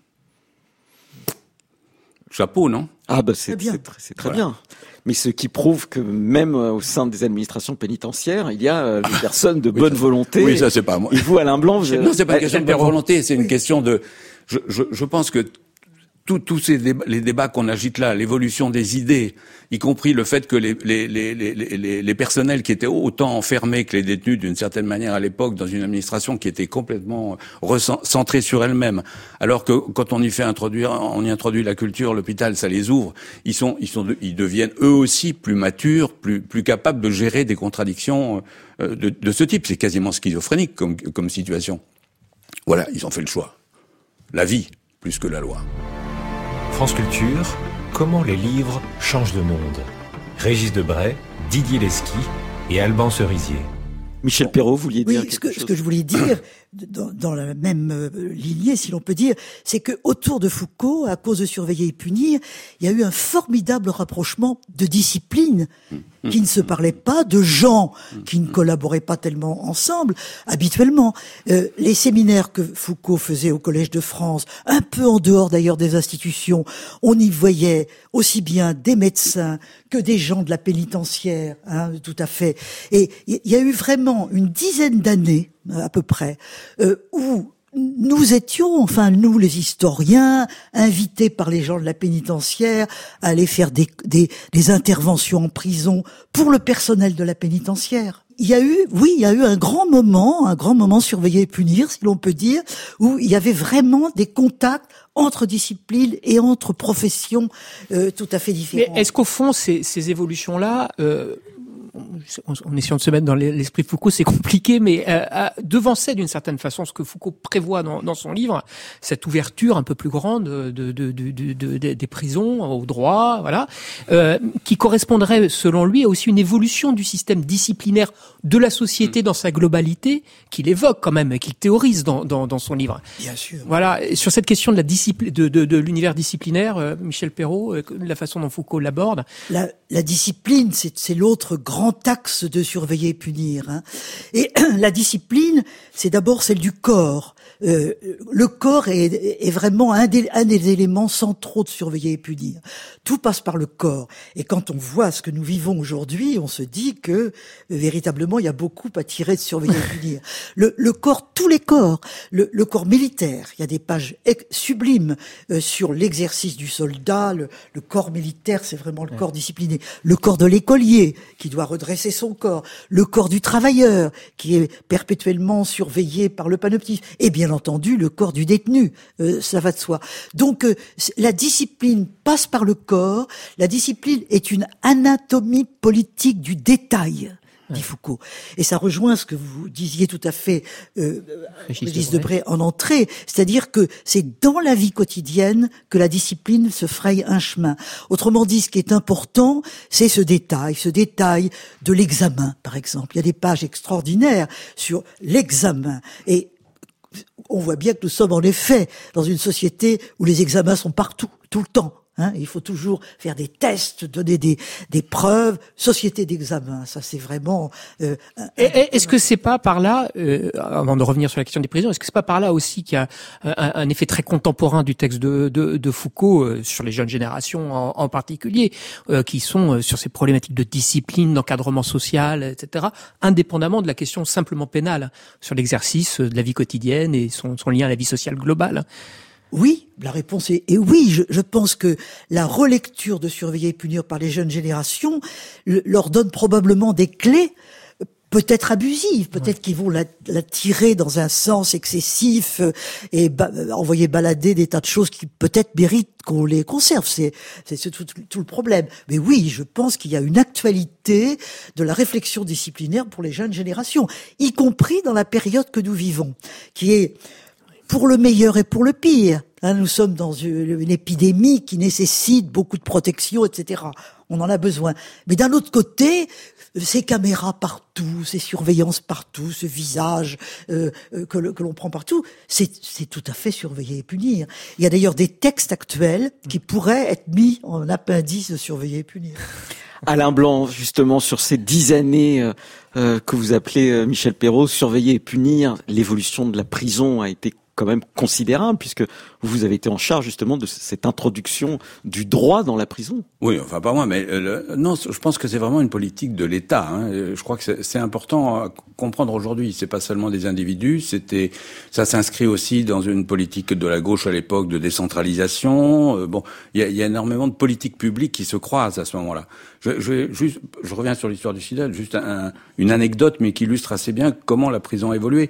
Chapeau, non? Ah bah c'est très bien. Mais ce qui prouve que même au sein des administrations pénitentiaires, il y a des personnes de bonne volonté. Oui, ça c'est pas moi. Et vous, Alain Blanc, non, c'est pas une question de bonne volonté, c'est une question de. Je pense que tous les débats qu'on agite là, l'évolution des idées, y compris le fait que les personnels qui étaient autant enfermés que les détenus d'une certaine manière à l'époque dans une administration qui était complètement centrée sur elle-même, alors que quand on y introduit la culture, l'hôpital, ça les ouvre, ils deviennent eux aussi plus matures, plus capables de gérer des contradictions de ce type. C'est quasiment schizophrénique comme situation. Voilà, ils ont fait le choix. La vie, plus que la loi. France Culture, comment les livres changent le monde. Régis Debray, Didier Lesky et Alban Cerisier. Michel Perrault, vous vouliez dire quelque chose? Ce que je voulais dire, dans la même lignée, si l'on peut dire, c'est que autour de Foucault, à cause de Surveiller et punir, il y a eu un formidable rapprochement de disciplines qui ne se parlaient pas, de gens qui ne collaboraient pas tellement ensemble, habituellement. Les séminaires que Foucault faisait au Collège de France, un peu en dehors d'ailleurs des institutions, on y voyait aussi bien des médecins que des gens de la pénitentiaire, hein, tout à fait. Et il y a eu vraiment une dizaine d'années, à peu près, où nous étions, enfin nous les historiens, invités par les gens de la pénitentiaire à aller faire des interventions en prison pour le personnel de la pénitentiaire. Il y a eu un grand moment Surveiller et punir, si l'on peut dire, où il y avait vraiment des contacts entre disciplines et entre professions tout à fait différentes. Mais est-ce qu'au fond, ces évolutions-là, en essayant de se mettre dans l'esprit de Foucault, c'est compliqué, mais devançait d'une certaine façon ce que Foucault prévoit dans son livre, cette ouverture un peu plus grande des prisons au droit, voilà, qui correspondrait selon lui à aussi une évolution du système disciplinaire de la société dans sa globalité, qu'il évoque quand même, qu'il théorise dans son livre. Bien sûr. Voilà, et sur cette question de la discipline, de l'univers disciplinaire, Michel Perrault, la façon dont Foucault l'aborde. La discipline, c'est l'autre grand axe de Surveiller et punir. Hein. Et la discipline, c'est d'abord celle du corps. Le corps est vraiment un des éléments centraux de Surveiller et punir. Tout passe par le corps. Et quand on voit ce que nous vivons aujourd'hui, on se dit que véritablement il y a beaucoup à tirer de Surveiller et punir. Le corps, tous les corps, le corps militaire. Il y a des pages sublimes sur l'exercice du soldat. Le corps militaire, c'est vraiment le corps discipliné. Le corps de l'écolier qui doit redresser son corps. Le corps du travailleur qui est perpétuellement surveillé par le panoptique. Et bien entendu, le corps du détenu. Ça va de soi. Donc, la discipline passe par le corps. La discipline est une anatomie politique du détail, dit Foucault. Et ça rejoint ce que vous disiez tout à fait, Régis Debray, en entrée. C'est-à-dire que c'est dans la vie quotidienne que la discipline se fraye un chemin. Autrement dit, ce qui est important, c'est ce détail de l'examen, par exemple. Il y a des pages extraordinaires sur l'examen. Et on voit bien que nous sommes en effet dans une société où les examens sont partout, tout le temps. Il faut toujours faire des tests, donner des preuves, société d'examen. Ça, c'est vraiment. Est-ce que c'est pas par là, avant de revenir sur la question des prisons, est-ce que c'est pas par là aussi qu'il y a un effet très contemporain du texte de Foucault sur les jeunes générations en particulier, qui sont sur ces problématiques de discipline, d'encadrement social, etc., indépendamment de la question simplement pénale, sur l'exercice de la vie quotidienne et son lien à la vie sociale globale? Oui, la réponse est oui. Je pense que la relecture de Surveiller et punir par les jeunes générations leur donne probablement des clés, peut-être abusives, peut-être qu'ils vont la tirer dans un sens excessif et envoyer balader des tas de choses qui peut-être méritent qu'on les conserve. C'est tout le problème. Mais oui, je pense qu'il y a une actualité de la réflexion disciplinaire pour les jeunes générations, y compris dans la période que nous vivons, qui est pour le meilleur et pour le pire. Nous sommes dans une épidémie qui nécessite beaucoup de protection, etc. On en a besoin. Mais d'un autre côté, ces caméras partout, ces surveillances partout, ce visage que l'on prend partout, c'est tout à fait surveiller et punir. Il y a d'ailleurs des textes actuels qui pourraient être mis en appendice de Surveiller et punir. Alain Blanc, justement, sur ces 10 années que vous appelez, Michel Perrault, Surveiller et punir, l'évolution de la prison a été quand même considérable, puisque vous avez été en charge justement de cette introduction du droit dans la prison. Oui, enfin pas moi, mais non, je pense que c'est vraiment une politique de l'État. Je crois que c'est important à comprendre aujourd'hui. C'est pas seulement des individus, ça s'inscrit aussi dans une politique de la gauche à l'époque de décentralisation. Il y a énormément de politiques publiques qui se croisent à ce moment-là. Je reviens sur l'histoire du SIDA, juste une anecdote, mais qui illustre assez bien comment la prison a évolué.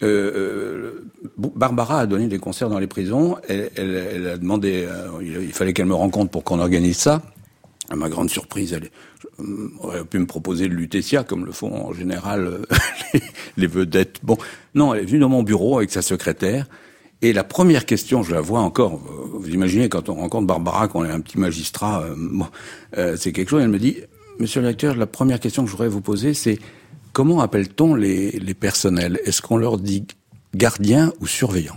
Barbara a donné des concerts dans les prisons. Elle a demandé, il fallait qu'elle me rencontre pour qu'on organise ça. À ma grande surprise, elle aurait pu me proposer le Lutetia, comme le font en général les vedettes. Non, elle est venue dans mon bureau avec sa secrétaire. Et la première question, je la vois encore, vous imaginez quand on rencontre Barbara, qu'on est un petit magistrat, c'est quelque chose, elle me dit, monsieur le directeur, la première question que je voudrais vous poser, c'est comment appelle-t-on les personnels? Est-ce qu'on leur dit gardien ou surveillant?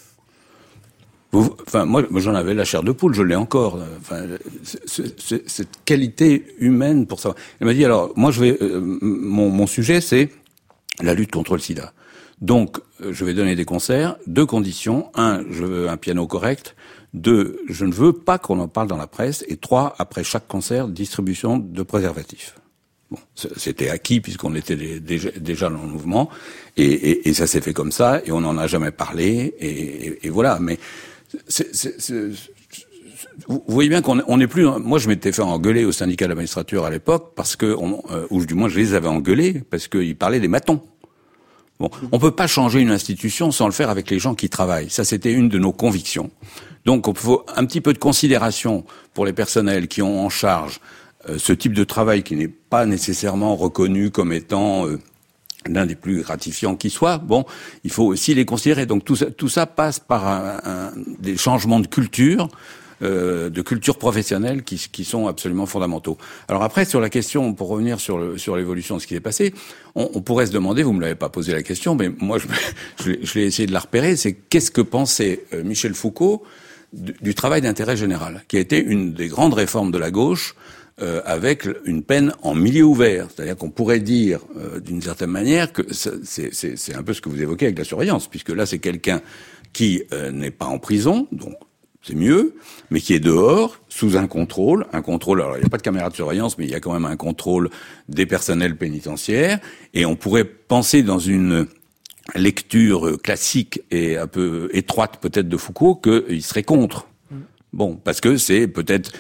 Moi, j'en avais la chair de poule, je l'ai encore. Cette qualité humaine pour ça. Elle m'a dit, alors, moi, mon sujet, c'est la lutte contre le sida. Donc, je vais donner des concerts, 2 conditions. 1, je veux un piano correct. 2, je ne veux pas qu'on en parle dans la presse. Et 3, après chaque concert, distribution de préservatifs. C'était acquis puisqu'on était déjà dans le mouvement. Et ça s'est fait comme ça. Et on n'en a jamais parlé. Et voilà. Mais vous voyez bien qu'on n'est plus. Moi, je m'étais fait engueuler au syndicat de la magistrature à l'époque parce que, ou du moins, je les avais engueulés parce qu'ils parlaient des matons. On peut pas changer une institution sans le faire avec les gens qui travaillent. Ça, c'était une de nos convictions. Donc, il faut un petit peu de considération pour les personnels qui ont en charge ce type de travail qui n'est pas nécessairement reconnu comme étant l'un des plus gratifiants qui soit. Il faut aussi les considérer. Donc, tout ça passe par des changements de culture professionnelle qui sont absolument fondamentaux. Alors après, sur la question, pour revenir sur l'évolution de ce qui s'est passé, on pourrait se demander, vous me l'avez pas posé la question, mais moi je l'ai essayé de la repérer, c'est qu'est-ce que pensait Michel Foucault du travail d'intérêt général, qui a été une des grandes réformes de la gauche, avec une peine en milieu ouvert. C'est-à-dire qu'on pourrait dire, d'une certaine manière, que c'est un peu ce que vous évoquez avec la surveillance, puisque là c'est quelqu'un qui n'est pas en prison, donc c'est mieux, mais qui est dehors, sous un contrôle, alors il n'y a pas de caméra de surveillance, mais il y a quand même un contrôle des personnels pénitentiaires, et on pourrait penser dans une lecture classique et un peu étroite peut-être de Foucault qu'il serait contre. Parce que c'est peut-être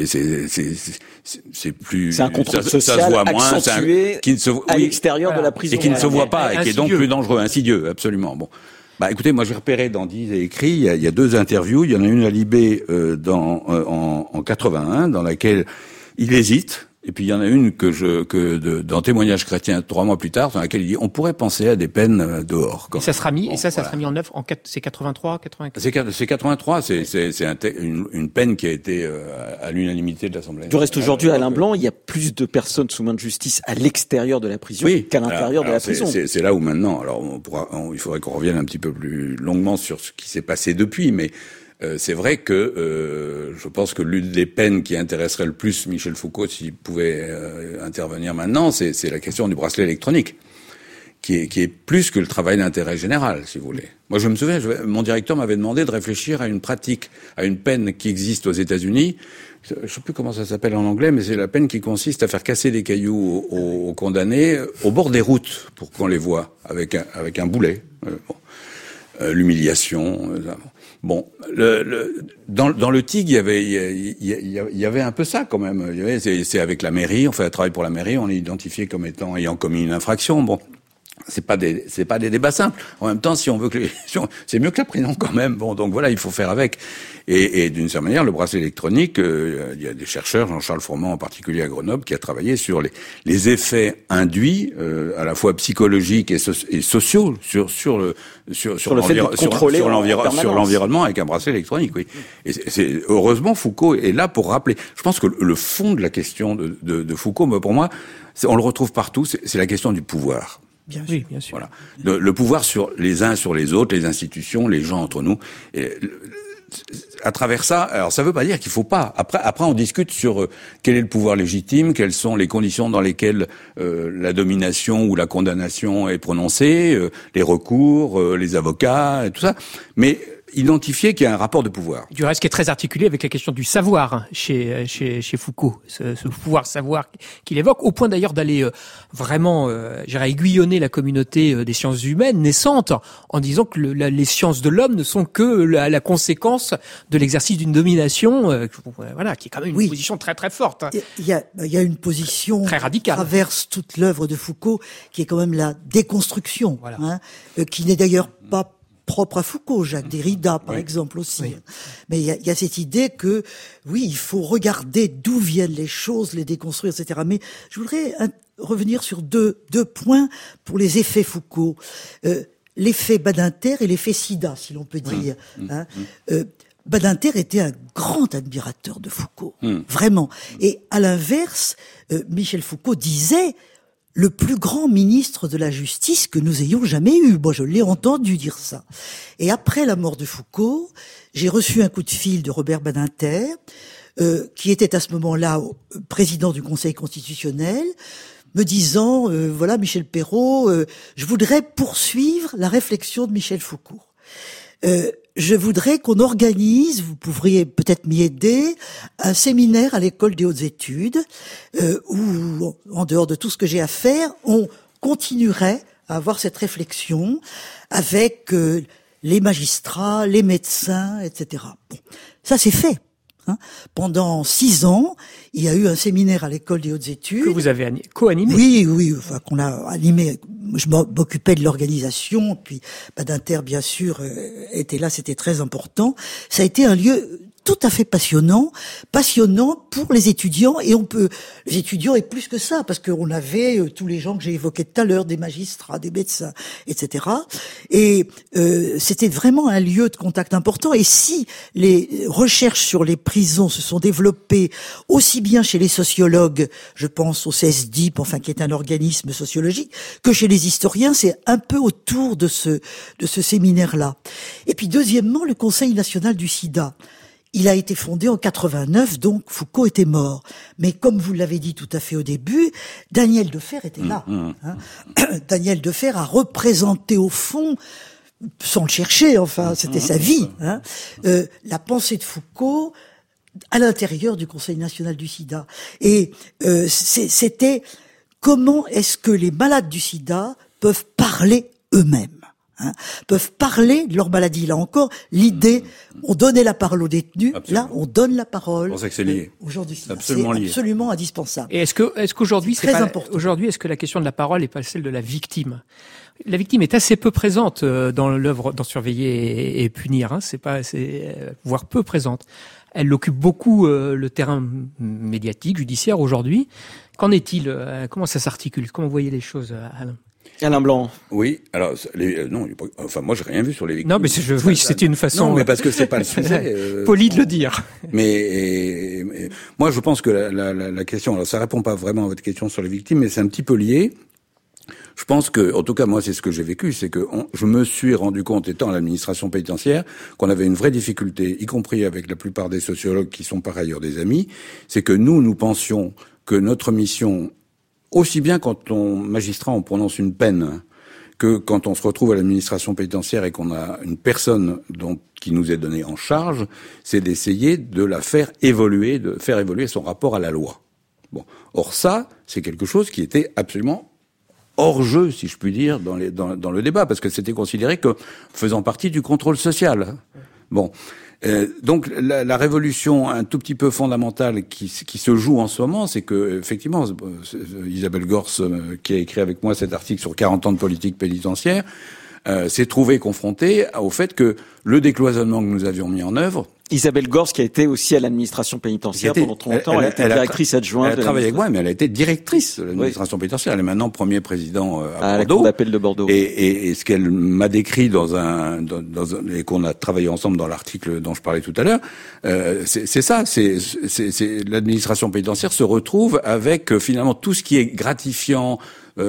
c'est plus c'est un contrôle ça social se voit moins, accentué à l'extérieur de la prison et qui ne se voit pas et qui est donc plus dangereux, insidieux, absolument. Écoutez, moi j'ai repéré dans 10 écrits, il y a 2 interviews, il y en a une à Libé en 81 dans laquelle il hésite Et puis il y en a une dans Témoignages chrétiens 3 mois plus tard, dans laquelle il dit on pourrait penser à des peines dehors. Et ça sera mis, sera mis en œuvre c'est 83, 84. C'est 83, c'est une peine qui a été à l'unanimité de l'Assemblée. Du reste, aujourd'hui, Alain Blanc, il y a plus de personnes sous main de justice à l'extérieur de la prison qu'à l'intérieur de la prison. C'est là où maintenant, alors il faudrait qu'on revienne un petit peu plus longuement sur ce qui s'est passé depuis, mais c'est vrai que je pense que l'une des peines qui intéresserait le plus Michel Foucault s'il pouvait intervenir maintenant, c'est la question du bracelet électronique, qui est plus que le travail d'intérêt général, si vous voulez. Moi, je me souviens, mon directeur m'avait demandé de réfléchir à une pratique, à une peine qui existe aux États-Unis. Je ne sais plus comment ça s'appelle en anglais, mais c'est la peine qui consiste à faire casser des cailloux aux condamnés au bord des routes pour qu'on les voie avec un boulet. L'humiliation. Bon, dans le TIG, il y avait un peu ça quand même. C'est avec la mairie, on fait un travail pour la mairie, on est identifié comme ayant commis une infraction. Bon, c'est pas des débats simples. En même temps, si on veut que c'est mieux que la prison quand même. Bon, donc voilà, il faut faire avec. Et d'une certaine manière, le bracelet électronique, il y a des chercheurs, Jean-Charles Froment en particulier à Grenoble, qui a travaillé sur les effets induits, à la fois psychologiques et sociaux sur l'environnement avec un bracelet électronique. Oui. Et heureusement, Foucault est là pour rappeler. Je pense que le fond de la question de Foucault, pour moi, on le retrouve partout. C'est la question du pouvoir. Bien sûr. Oui, bien sûr. Voilà. Le pouvoir sur les uns sur les autres, les institutions, les gens entre nous. Et à travers ça, alors ça veut pas dire qu'il faut pas. Après, on discute sur quel est le pouvoir légitime, quelles sont les conditions dans lesquelles la domination ou la condamnation est prononcée, les recours, les avocats, et tout ça. Mais identifier qu'il y a un rapport de pouvoir. Du reste, qui est très articulé avec la question du savoir chez Foucault, ce pouvoir savoir qu'il évoque, au point d'ailleurs d'aller vraiment, aiguillonner la communauté des sciences humaines naissantes, en disant que les sciences de l'homme ne sont que la conséquence de l'exercice d'une domination, qui est quand même une position très très forte. Il y a une position très radicale qui traverse toute l'œuvre de Foucault, qui est quand même la déconstruction, qui n'est d'ailleurs pas propre à Foucault, Jacques Derrida, par exemple, aussi. Oui. Mais il y a cette idée que, il faut regarder d'où viennent les choses, les déconstruire, etc. Mais je voudrais revenir sur deux points pour les effets Foucault. L'effet Badinter et l'effet Sida, si l'on peut dire. Badinter était un grand admirateur de Foucault. Vraiment. Et à l'inverse, Michel Foucault disait le plus grand ministre de la justice que nous ayons jamais eu. Moi, je l'ai entendu dire ça. Et après la mort de Foucault, j'ai reçu un coup de fil de Robert Badinter, qui était à ce moment-là président du Conseil constitutionnel, me disant, Michel Perrault, je voudrais poursuivre la réflexion de Michel Foucault. Je voudrais qu'on organise, vous pourriez peut-être m'y aider, un séminaire à l'école des hautes études, où, en dehors de tout ce que j'ai à faire, on continuerait à avoir cette réflexion avec les magistrats, les médecins, etc. Bon, ça c'est fait. Pendant 6 ans, il y a eu un séminaire à l'école des hautes études. Que vous avez co-animé. Oui, qu'on a animé. Je m'occupais de l'organisation, puis Badinter, bien sûr, était là, c'était très important. Ça a été un lieu tout à fait passionnant pour les étudiants, et les étudiants et plus que ça, parce qu'on avait tous les gens que j'ai évoqués tout à l'heure, des magistrats, des médecins, etc. Et c'était vraiment un lieu de contact important. Et si les recherches sur les prisons se sont développées aussi bien chez les sociologues, je pense au CESDIP, qui est un organisme sociologique, que chez les historiens, c'est un peu autour de ce séminaire-là. Et puis deuxièmement, le Conseil national du sida. Il a été fondé en 89, donc Foucault était mort. Mais comme vous l'avez dit tout à fait au début, Daniel Defer était là. Daniel Defer a représenté au fond, sans le chercher, c'était sa vie, la pensée de Foucault à l'intérieur du Conseil national du sida. Et c'était comment est-ce que les malades du sida peuvent parler eux-mêmes. Peuvent parler de leur maladie. Là encore, l'idée, on donnait la parole aux détenus, là, on donne la parole. Je pense que c'est lié. Aujourd'hui, c'est absolument indispensable. Et est-ce qu'aujourd'hui, c'est très important. Aujourd'hui, est-ce que la question de la parole n'est pas celle de la victime? La victime est assez peu présente dans l'œuvre, dans Surveiller et punir, voire peu présente. Elle occupe beaucoup le terrain médiatique, judiciaire aujourd'hui. Qu'en est-il? Comment ça s'articule? Comment vous voyez les choses, Alain? Alain Blanc. Oui, alors non, enfin moi j'ai rien vu sur les victimes. Non, mais oui, c'était une façon. Non, mais parce que c'est pas le sujet. Poli de le dire. Mais moi je pense que la question, alors ça répond pas vraiment à votre question sur les victimes, mais c'est un petit peu lié. Je pense que, en tout cas moi c'est ce que j'ai vécu, c'est que je me suis rendu compte, étant à l'administration pénitentiaire, qu'on avait une vraie difficulté, y compris avec la plupart des sociologues qui sont par ailleurs des amis, c'est que nous pensions que notre mission, aussi bien quand magistrat on prononce une peine, que quand on se retrouve à l'administration pénitentiaire et qu'on a une personne qui nous est donnée en charge, c'est d'essayer de la faire évoluer, de faire évoluer son rapport à la loi. Bon. Or ça, c'est quelque chose qui était absolument hors jeu, si je puis dire, dans le débat, parce que c'était considéré comme faisant partie du contrôle social. Bon. Donc la révolution un tout petit peu fondamentale qui se joue en ce moment, c'est que effectivement Isabelle Gors, qui a écrit avec moi cet article sur 40 ans de politique pénitentiaire, s'est trouvée confrontée au fait que le décloisonnement que nous avions mis en œuvre. Isabelle Gors, qui a été aussi à l'administration pénitentiaire pendant 30 ans, elle a été directrice adjointe. Elle a travaillé avec moi, mais elle a été directrice de l'administration pénitentiaire. Elle est maintenant premier président à la Cour d'appel de Bordeaux. Et ce qu'elle m'a décrit et qu'on a travaillé ensemble dans l'article dont je parlais tout à l'heure, c'est ça. C'est l'administration pénitentiaire se retrouve avec finalement tout ce qui est gratifiant,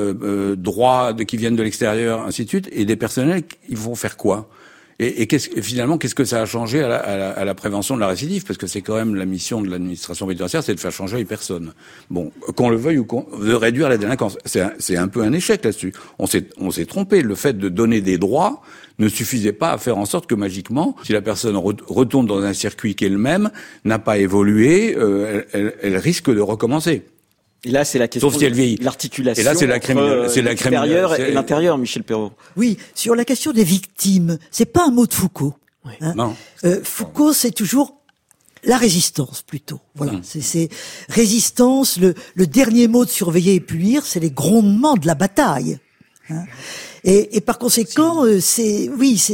droits qui viennent de l'extérieur, ainsi de suite, et des personnels, ils vont faire quoi? Et finalement, qu'est-ce que ça a changé à la prévention de la récidive? Parce que c'est quand même la mission de l'administration pénitentiaire, c'est de faire changer les personnes. Bon, qu'on le veuille ou qu'on veut réduire la délinquance, c'est un peu un échec là-dessus. On s'est trompé. Le fait de donner des droits ne suffisait pas à faire en sorte que magiquement, si la personne retourne dans un circuit qui est le même, n'a pas évolué, elle risque de recommencer. Et là, c'est la question de l'articulation. Et là, c'est l'extérieur et l'intérieur, Michel Perrault. Oui, sur la question des victimes, c'est pas un mot de Foucault. Oui. Hein. Non. Foucault, c'est toujours la résistance, plutôt. Voilà. C'est résistance. Le dernier mot de surveiller et punir, c'est les grondements de la bataille. Hein. Et par conséquent, c'est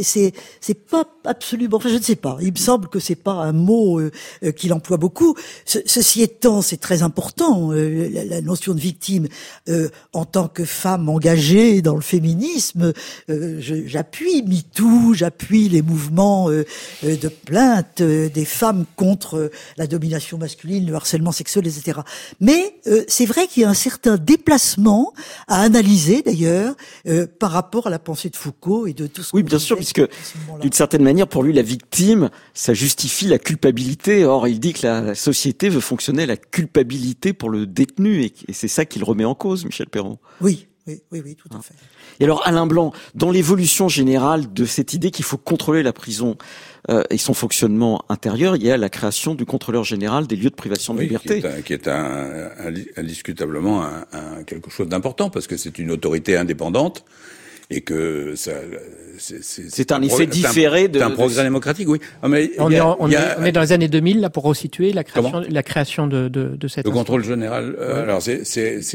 pas absolument, enfin je ne sais pas, il me semble que c'est pas un mot qu'il emploie beaucoup. Ceci étant, c'est très important, la notion de victime. En tant que femme engagée dans le féminisme, j'appuie MeToo, j'appuie les mouvements de plainte des femmes contre la domination masculine, le harcèlement sexuel, etc. Mais c'est vrai qu'il y a un certain déplacement à analyser d'ailleurs par rapport à la pensée de Foucault et de tout ce Oui, bien sûr, puisque d'une certaine manière, pour lui, la victime, ça justifie la culpabilité. Or, il dit que la société veut fonctionner à la culpabilité pour le détenu, et c'est ça qu'il remet en cause, Michel Perrault. Oui, tout à fait. Et alors, Alain Blanc, dans l'évolution générale de cette idée qu'il faut contrôler la prison et son fonctionnement intérieur, il y a la création du contrôleur général des lieux de privation de liberté. Qui est indiscutablement quelque chose d'important, parce que c'est une autorité indépendante, et que ça, c'est un effet différé c'est un progrès démocratique, oui. Mais on est dans les années 2000, là, pour resituer la création de cette. Le contrôle général, alors c'est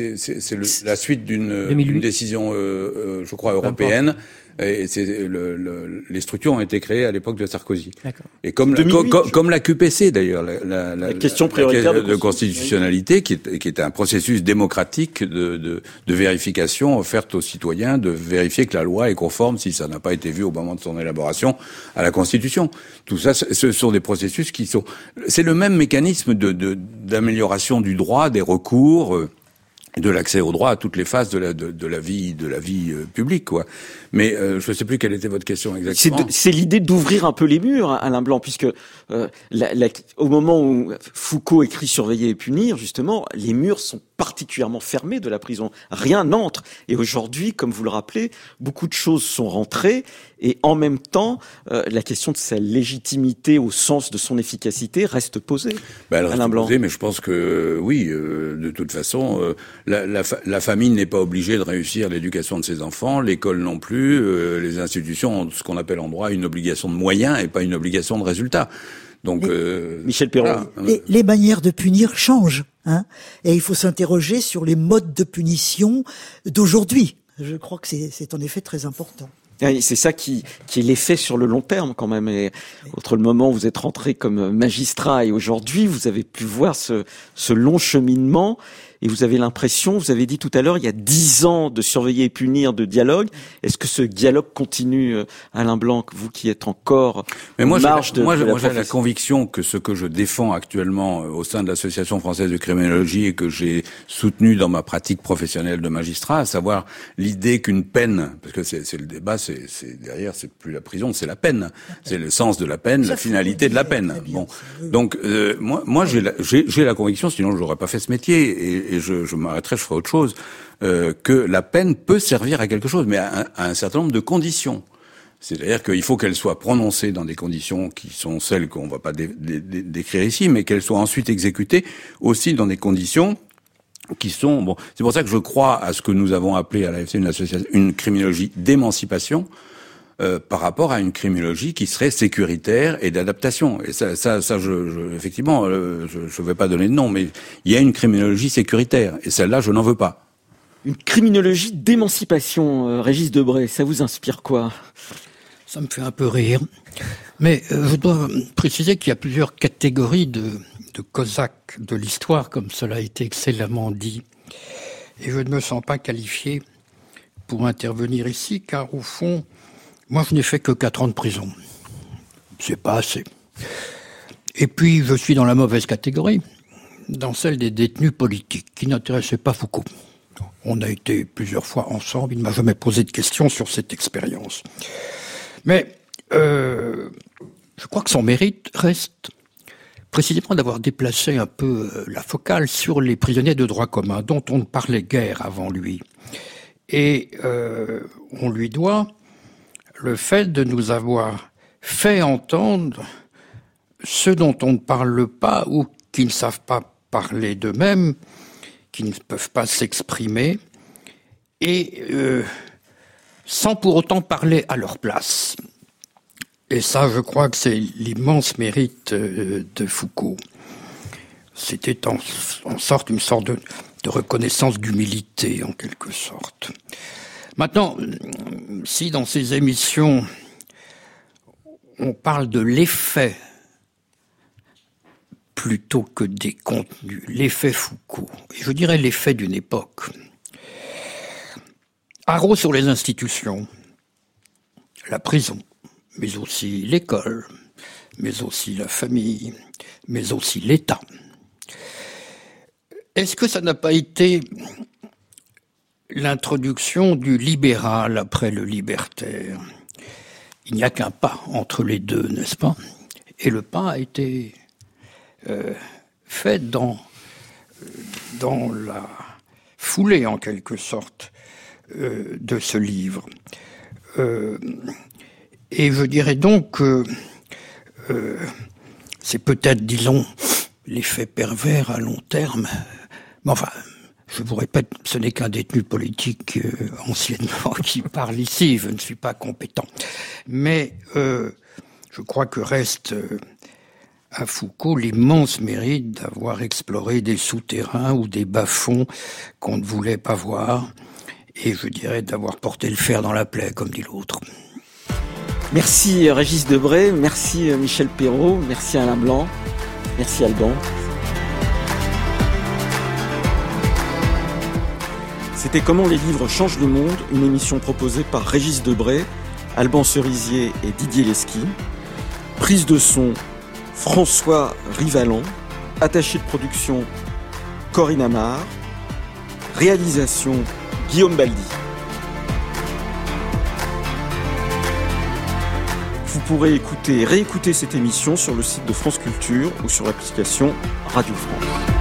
la suite d'une décision, je crois, européenne. Et les structures ont été créées à l'époque de Sarkozy. D'accord. Et comme la QPC d'ailleurs, la question prioritaire de constitutionnalité, qui est un processus démocratique de vérification offerte aux citoyens, de vérifier que la loi est conforme, si ça n'a pas été vu au moment de son élaboration, à la Constitution. Tout ça, ce sont des processus c'est le même mécanisme d'amélioration du droit, des recours, de l'accès au droit à toutes les phases de la vie publique, quoi. Mais je ne sais plus quelle était votre question exactement. C'est l'idée d'ouvrir un peu les murs, Alain Blanc, puisque au moment où Foucault écrit Surveiller et punir, justement, les murs sont particulièrement fermés de la prison. Rien n'entre. Et aujourd'hui, comme vous le rappelez, beaucoup de choses sont rentrées, et en même temps, la question de sa légitimité au sens de son efficacité reste posée. Elle reste posée, mais je pense que oui, de toute façon, la famille n'est pas obligée de réussir l'éducation de ses enfants, l'école non plus. Les institutions ont ce qu'on appelle en droit une obligation de moyens et pas une obligation de résultat. Donc, Michel Perrault. Voilà. Les manières de punir changent, hein, et il faut s'interroger sur les modes de punition d'aujourd'hui. Je crois que c'est en effet très important. Et c'est ça qui est l'effet sur le long terme quand même. Et entre le moment où vous êtes rentré comme magistrat et aujourd'hui, vous avez pu voir ce long cheminement. Et vous avez l'impression, vous avez dit tout à l'heure, il y a 10 ans de surveiller et punir, de dialogue. Est-ce que ce dialogue continue, Alain Blanc, vous qui êtes encore en marge de la profession? Moi, j'ai la conviction que ce que je défends actuellement au sein de l'Association française de criminologie et que j'ai soutenu dans ma pratique professionnelle de magistrat, à savoir l'idée qu'une peine, parce que c'est le débat, c'est derrière, c'est plus la prison, c'est la peine. C'est le sens de la peine, la finalité de la peine. Bon. Donc, moi, j'ai la conviction, sinon je n'aurais pas fait ce métier, et je m'arrêterai, je ferai autre chose, que la peine peut servir à quelque chose, mais à un certain nombre de conditions. C'est-à-dire qu'il faut qu'elle soit prononcée dans des conditions qui sont celles qu'on ne va pas décrire ici, mais qu'elle soit ensuite exécutée aussi dans des conditions qui sont... Bon, c'est pour ça que je crois à ce que nous avons appelé à l'AFC une criminologie d'émancipation, par rapport à une criminologie qui serait sécuritaire et d'adaptation. Et ça, effectivement, je vais pas donner de nom, mais il y a une criminologie sécuritaire, et celle-là, je n'en veux pas. Une criminologie d'émancipation, Régis Debray, ça vous inspire quoi? Ça me fait un peu rire, mais je dois préciser qu'il y a plusieurs catégories de cosaques de l'histoire, comme cela a été excellemment dit, et je ne me sens pas qualifié pour intervenir ici, car au fond, moi, je n'ai fait que 4 ans de prison. C'est pas assez. Et puis, je suis dans la mauvaise catégorie, dans celle des détenus politiques, qui n'intéressaient pas Foucault. On a été plusieurs fois ensemble, il ne m'a jamais posé de questions sur cette expérience. Mais je crois que son mérite reste précisément d'avoir déplacé un peu la focale sur les prisonniers de droit commun, dont on ne parlait guère avant lui. Et on lui doit le fait de nous avoir fait entendre ceux dont on ne parle pas ou qui ne savent pas parler d'eux-mêmes, qui ne peuvent pas s'exprimer, et sans pour autant parler à leur place. Et ça, je crois que c'est l'immense mérite de Foucault. C'était en sorte une sorte de reconnaissance d'humilité, en quelque sorte. Maintenant, si dans ces émissions, on parle de l'effet plutôt que des contenus, l'effet Foucault, et je dirais l'effet d'une époque, haro sur les institutions, la prison, mais aussi l'école, mais aussi la famille, mais aussi l'État. Est-ce que ça n'a pas été l'introduction du libéral après le libertaire? Il n'y a qu'un pas entre les deux, n'est-ce pas? Et le pas a été fait dans la foulée, en quelque sorte, de ce livre. Et je dirais donc que c'est peut-être, disons, l'effet pervers à long terme. Mais enfin, je vous répète, ce n'est qu'un détenu politique anciennement qui parle ici, je ne suis pas compétent. Mais je crois que reste à Foucault l'immense mérite d'avoir exploré des souterrains ou des bas-fonds qu'on ne voulait pas voir, et je dirais d'avoir porté le fer dans la plaie, comme dit l'autre. Merci Régis Debray, merci Michel Perrault, merci Alain Blanc, merci Alban. C'était Comment les livres changent le monde, une émission proposée par Régis Debray, Alban Cerisier et Didier Lesky. Prise de son, François Rivalan. Attaché de production, Corinne Amar. Réalisation, Guillaume Baldi. Vous pourrez réécouter cette émission sur le site de France Culture ou sur l'application Radio France.